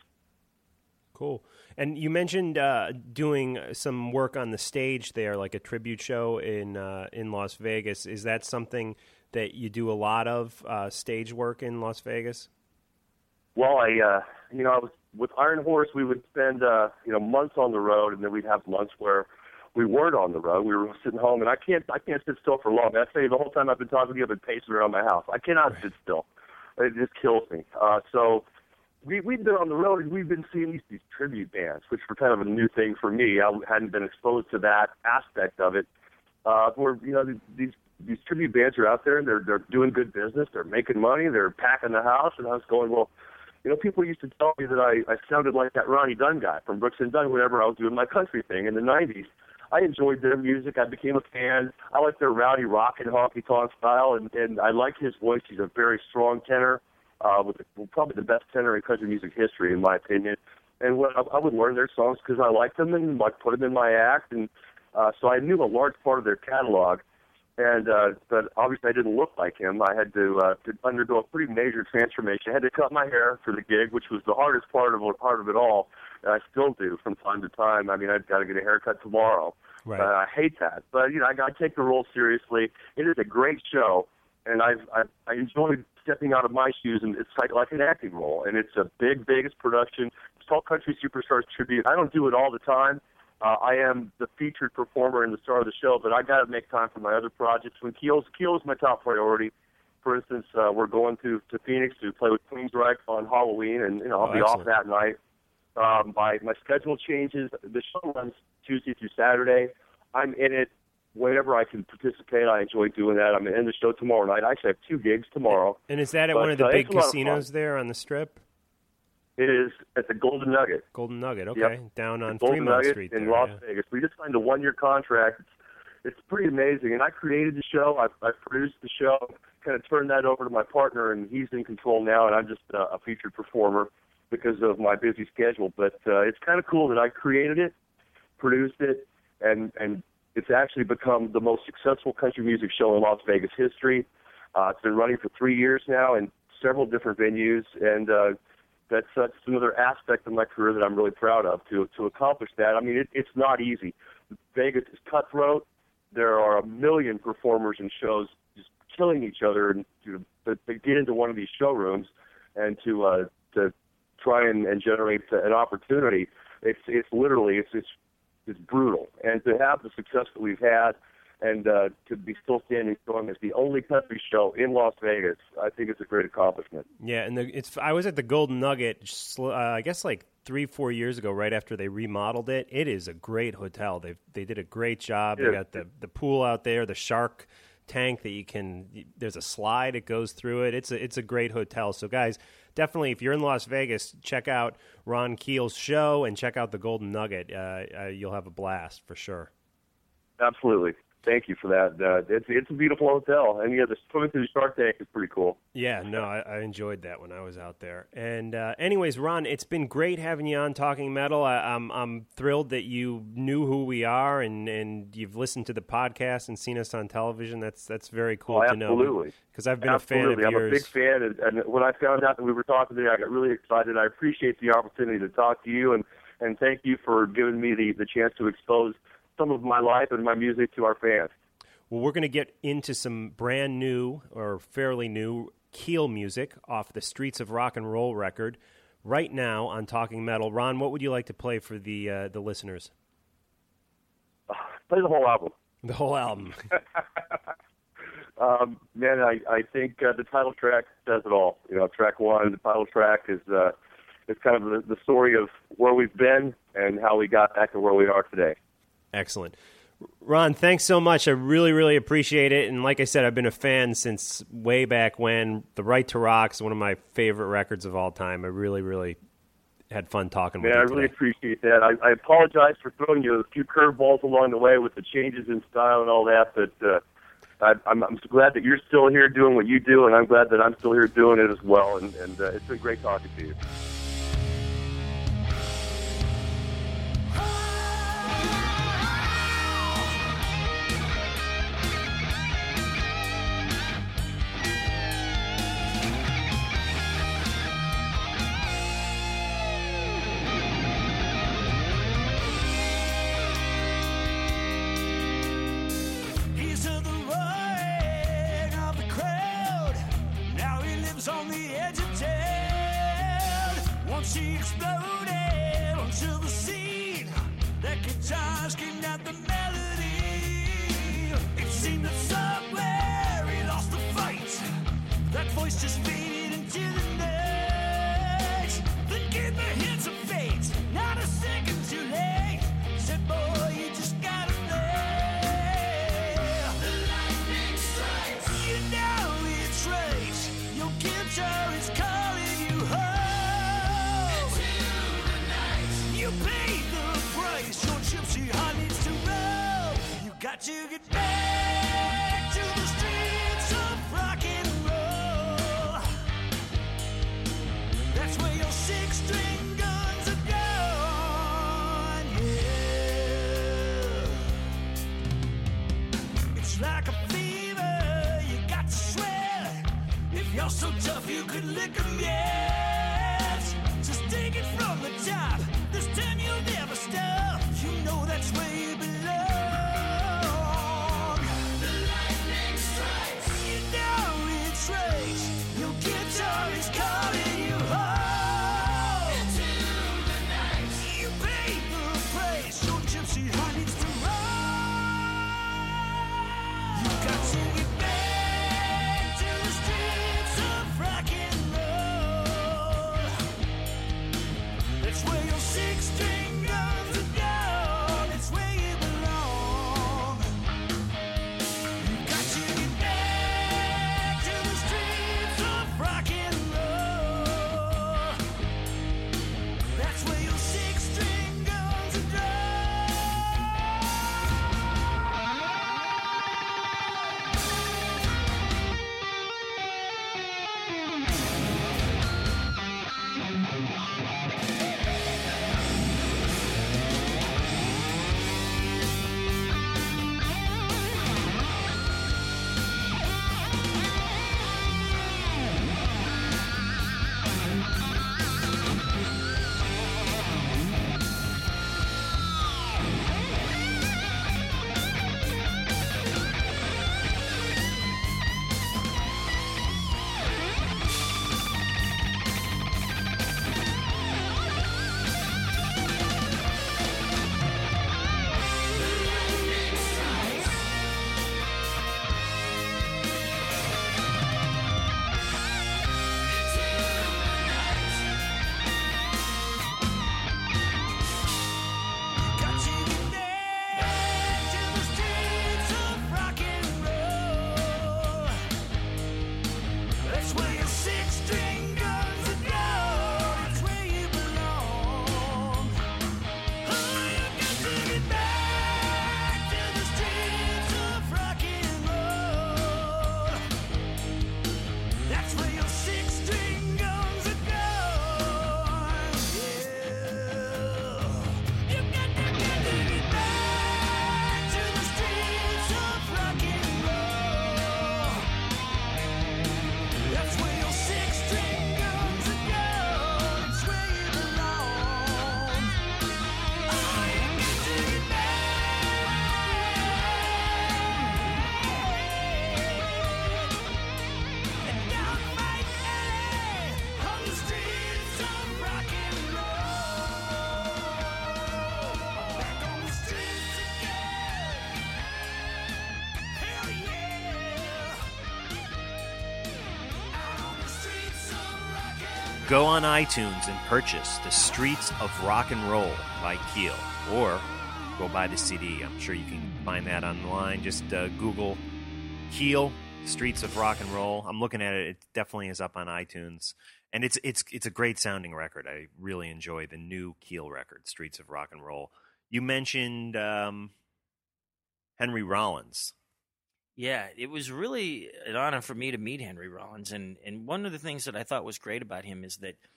Cool. And you mentioned uh, doing some work on the stage there, like a tribute show in uh, in Las Vegas. Is that something that you do a lot of, uh, stage work in Las Vegas? Well, I, uh, you know, I was with Iron Horse. We would spend, uh, you know, months on the road, and then we'd have months where we weren't on the road. We were sitting home, and I can't, I can't sit still for long. I tell you, the whole time I've been talking to you, I've been pacing around my house. I cannot sit still. It just kills me. Uh, so we we've been on the road, and we've been seeing these these tribute bands, which were kind of a new thing for me. I hadn't been exposed to that aspect of it. Uh, where you know these these tribute bands are out there, and they're they're doing good business. They're making money. They're packing the house, and I was going, well. You know, people used to tell me that I, I sounded like that Ronnie Dunn guy from Brooks and Dunn whenever I was doing my country thing in the nineties. I enjoyed their music. I became a fan. I like their rowdy rock and honky-tonk style, and, and I like his voice. He's a very strong tenor, uh, with the, well, probably the best tenor in country music history, in my opinion. And what, I, I would learn their songs because I liked them and I put them in my act. And uh, so I knew a large part of their catalog. And uh, but obviously I didn't look like him. I had to, uh, to undergo a pretty major transformation. I had to cut my hair for the gig, which was the hardest part of part of it all. And I still do from time to time. I mean, I've got to get a haircut tomorrow. Right. Uh, I hate that, but you know, I got to take the role seriously. It is a great show, and I've I, I enjoyed stepping out of my shoes, and it's like like an acting role. And it's a big Vegas production. It's called Country Superstars Tribute. I don't do it all the time. Uh, I am the featured performer and the star of the show, but I got to make time for my other projects. When Keel's Keel's my top priority. For instance, uh, we're going to, to Phoenix to play with Queensryche on Halloween, and you know I'll oh, be excellent. off that night. Um, my my schedule changes. The show runs Tuesday through Saturday. I'm in it whenever I can participate. I enjoy doing that. I'm in the show tomorrow night. I actually have two gigs tomorrow. And is that at but, one of the uh, big it's a lot of casinos fun. there on the Strip? It is at the Golden Nugget. Golden Nugget, okay. Yep. Down on The Golden Fremont Nugget Street in there, Las yeah. Vegas. We just signed a one-year contract. It's, it's pretty amazing. And I created the show. I, I produced the show, kind of turned that over to my partner, and he's in control now, and I'm just uh, a featured performer because of my busy schedule. But uh, it's kind of cool that I created it, produced it, and, and it's actually become the most successful country music show in Las Vegas history. Uh, it's been running for three years now in several different venues, and uh, that's, that's another aspect of my career that I'm really proud of, to to accomplish that. I mean, it, it's not easy. Vegas is cutthroat. There are a million performers and shows just killing each other, and to, to, to get into one of these showrooms and to uh, to try and, and generate an opportunity. It's it's literally it's it's is brutal. And to have the success that we've had and uh, to be still standing strong as the only country show in Las Vegas, I think it's a great accomplishment. Yeah, and the, it's I was at the Golden Nugget, uh, I guess like three, four years ago, right after they remodeled it. It is a great hotel. They they did a great job. Yeah. They got the, the pool out there, the shark tank that you can. There's a slide that goes through it. It's a it's a great hotel. So guys, definitely if you're in Las Vegas, check out Ron Keel's show and check out the Golden Nugget. Uh, uh, you'll have a blast for sure. Absolutely. Thank you for that. Uh, it's it's a beautiful hotel, and yeah, the swimming through the shark tank is pretty cool. Yeah, no, I, I enjoyed that when I was out there. And uh, anyways, Ron, it's been great having you on Talking Metal. I, I'm I'm thrilled that you knew who we are and, and you've listened to the podcast and seen us on television. That's that's very cool oh, to know. Absolutely, because I've been absolutely. a fan of I'm yours. I'm a big fan, and, and when I found out that we were talking today, I got really excited. I appreciate the opportunity to talk to you, and, and thank you for giving me the, the chance to expose some of my life and my music to our fans. Well, we're going to get into some brand new or fairly new Keel music off the Streets of Rock and Roll record right now on Talking Metal. Ron, what would you like to play for the uh, the listeners? Uh, play the whole album. The whole album. um, man, I, I think uh, the title track says it all. You know, track one, the title track is uh, it's kind of the, the story of where we've been and how we got back to where we are today. Excellent. Ron, thanks so much. I really, really appreciate it. And like I said, I've been a fan since way back when. The Right to Rock is one of my favorite records of all time. I really, really had fun talking Man, with you I really today. appreciate that. I, I apologize for throwing you a few curveballs along the way with the changes in style and all that, but uh, I, I'm, I'm glad that you're still here doing what you do, and I'm glad that I'm still here doing it as well. And, and uh, it's been great talking to you. On the edge of town, once she exploded onto the scene, that guitar screamed out the melody. It seemed that somewhere he lost the fight. That voice just faded into the night. Then came the hints of fate, not a second too late. Said, boy, you just gotta play. The lightning strikes. You know it's right. Your guitar is calling you home into the night. You paid the price. Your gypsy heart needs to roll. You got to get back to the streets of rock and roll. That's where your six-string guns are gone. Yeah. It's like a fever. You got to swear. If you're so tough you could lick them, yes. Just take it from the top. This time you'll never stop. You know that's where you belong. The lightning strikes. You know it's right. Your guitar is calling you home into the night. You paid the price. Your gypsy heart needs to run. You got to get back to the streets of rock and roll. That's where your six-string guns are gone. It's where you belong. You got to get back to the streets of rock and roll. That's where your six-string guns are gone. Go on iTunes and purchase The Streets of Rock and Roll by Keel, or go buy the C D. I'm sure you can find that online. Just uh, Google Keel, Streets of Rock and Roll. I'm looking at it. It definitely is up on iTunes. And it's it's it's a great sounding record. I really enjoy the new Keel record, Streets of Rock and Roll. You mentioned um, Henry Rollins. Yeah, it was really an honor for me to meet Henry Rollins. And, and one of the things that I thought was great about him is that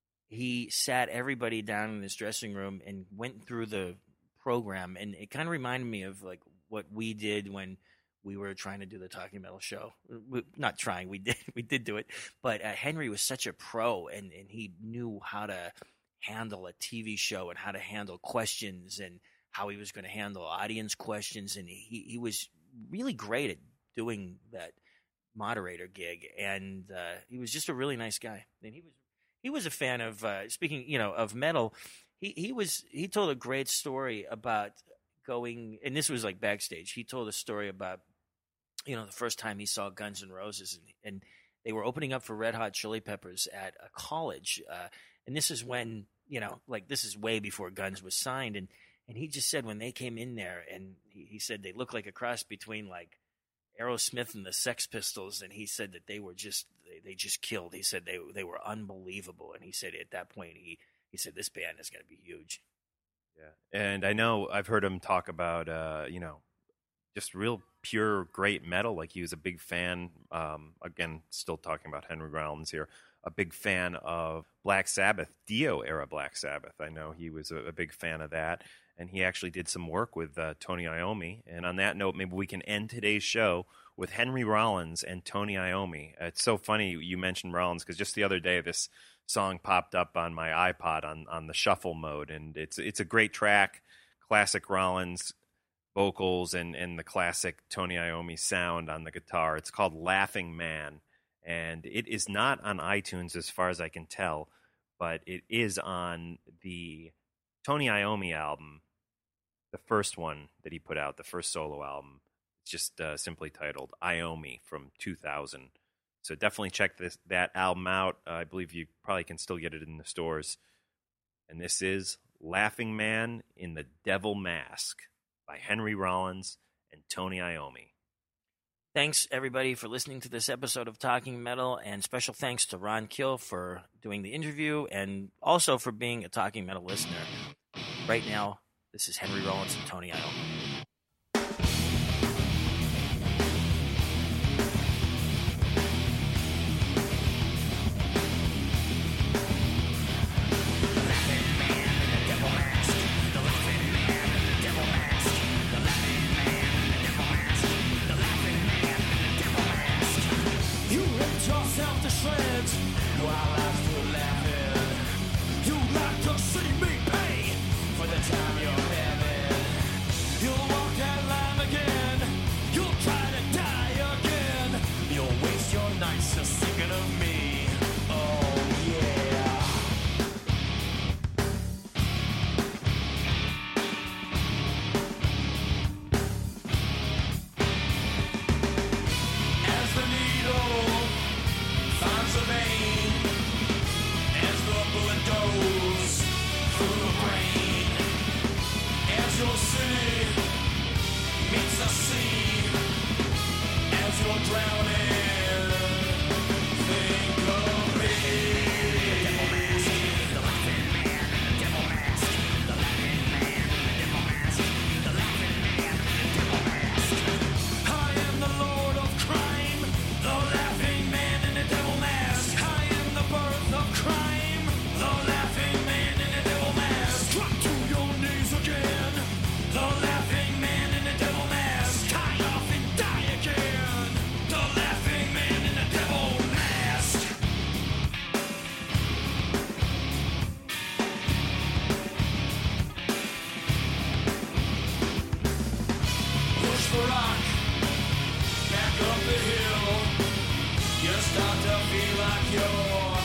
he sat everybody down in his dressing room and went through the program. And it kind of reminded me of like what we did when we were trying to do the Talking Metal show. We, not trying, we did we did do it. But uh, Henry was such a pro, and, and he knew how to handle a T V show and how to handle questions and how he was going to handle audience questions. And he, he was really great at doing that moderator gig, and uh, he was just a really nice guy. And he was he was a fan of uh, speaking, you know, of metal. He he was he told a great story about going, and this was like backstage. He told a story about, you know, the first time he saw Guns N' Roses, and, and they were opening up for Red Hot Chili Peppers at a college, uh, and this is when, you know, like this is way before Guns was signed, and. And he just said when they came in there, and he, he said they looked like a cross between like Aerosmith and the Sex Pistols, and he said that they were just they, they just killed. He said they they were unbelievable, and he said at that point he he said this band is going to be huge. Yeah, and I know I've heard him talk about uh, you know, just real pure great metal. Like he was a big fan. Um, again, still talking about Henry Rollins here. A big fan of Black Sabbath, Dio era Black Sabbath. I know he was a, a big fan of that. And he actually did some work with uh, Tony Iommi. And on that note, maybe we can end today's show with Henry Rollins and Tony Iommi. It's so funny you mentioned Rollins, because just the other day this song popped up on my iPod on, on the shuffle mode. And it's it's a great track, classic Rollins vocals and, and the classic Tony Iommi sound on the guitar. It's called Laughing Man. And it is not on iTunes as far as I can tell, but it is on the Tony Iommi album, the first one that he put out, the first solo album. It's just uh, simply titled Iommi from two thousand. So definitely check this that album out. Uh, I believe you probably can still get it in the stores. And this is Laughing Man in the Devil Mask by Henry Rollins and Tony Iommi. Thanks, everybody, for listening to this episode of Talking Metal, and special thanks to Ron Keel for doing the interview and also for being a Talking Metal listener. Right now, this is Henry Rollins and Tony Iommi. Yourself to shreds while I'm still laughing. You like to see me pay for the time you're having. You'll walk that line again. You'll try to die again. You'll waste your nights just thinking of me. Oh yeah. As the needle finds a vein, as the bullet goes through the brain, as your city meets the sea, as you're drowning, think of me. Devil mask, the laughing man, the devil mask, the laughing man, the devil mask, the laughing man, the devil mask. I am the Lord of crime, the laughing man in the devil mask. I am the birth of crime, the laughing man in the devil mask. Drop to your knees again, the laughing man in the devil mask. Die off and die again, the laughing man in the devil mask. Push the rock back up the hill. You start to feel like you're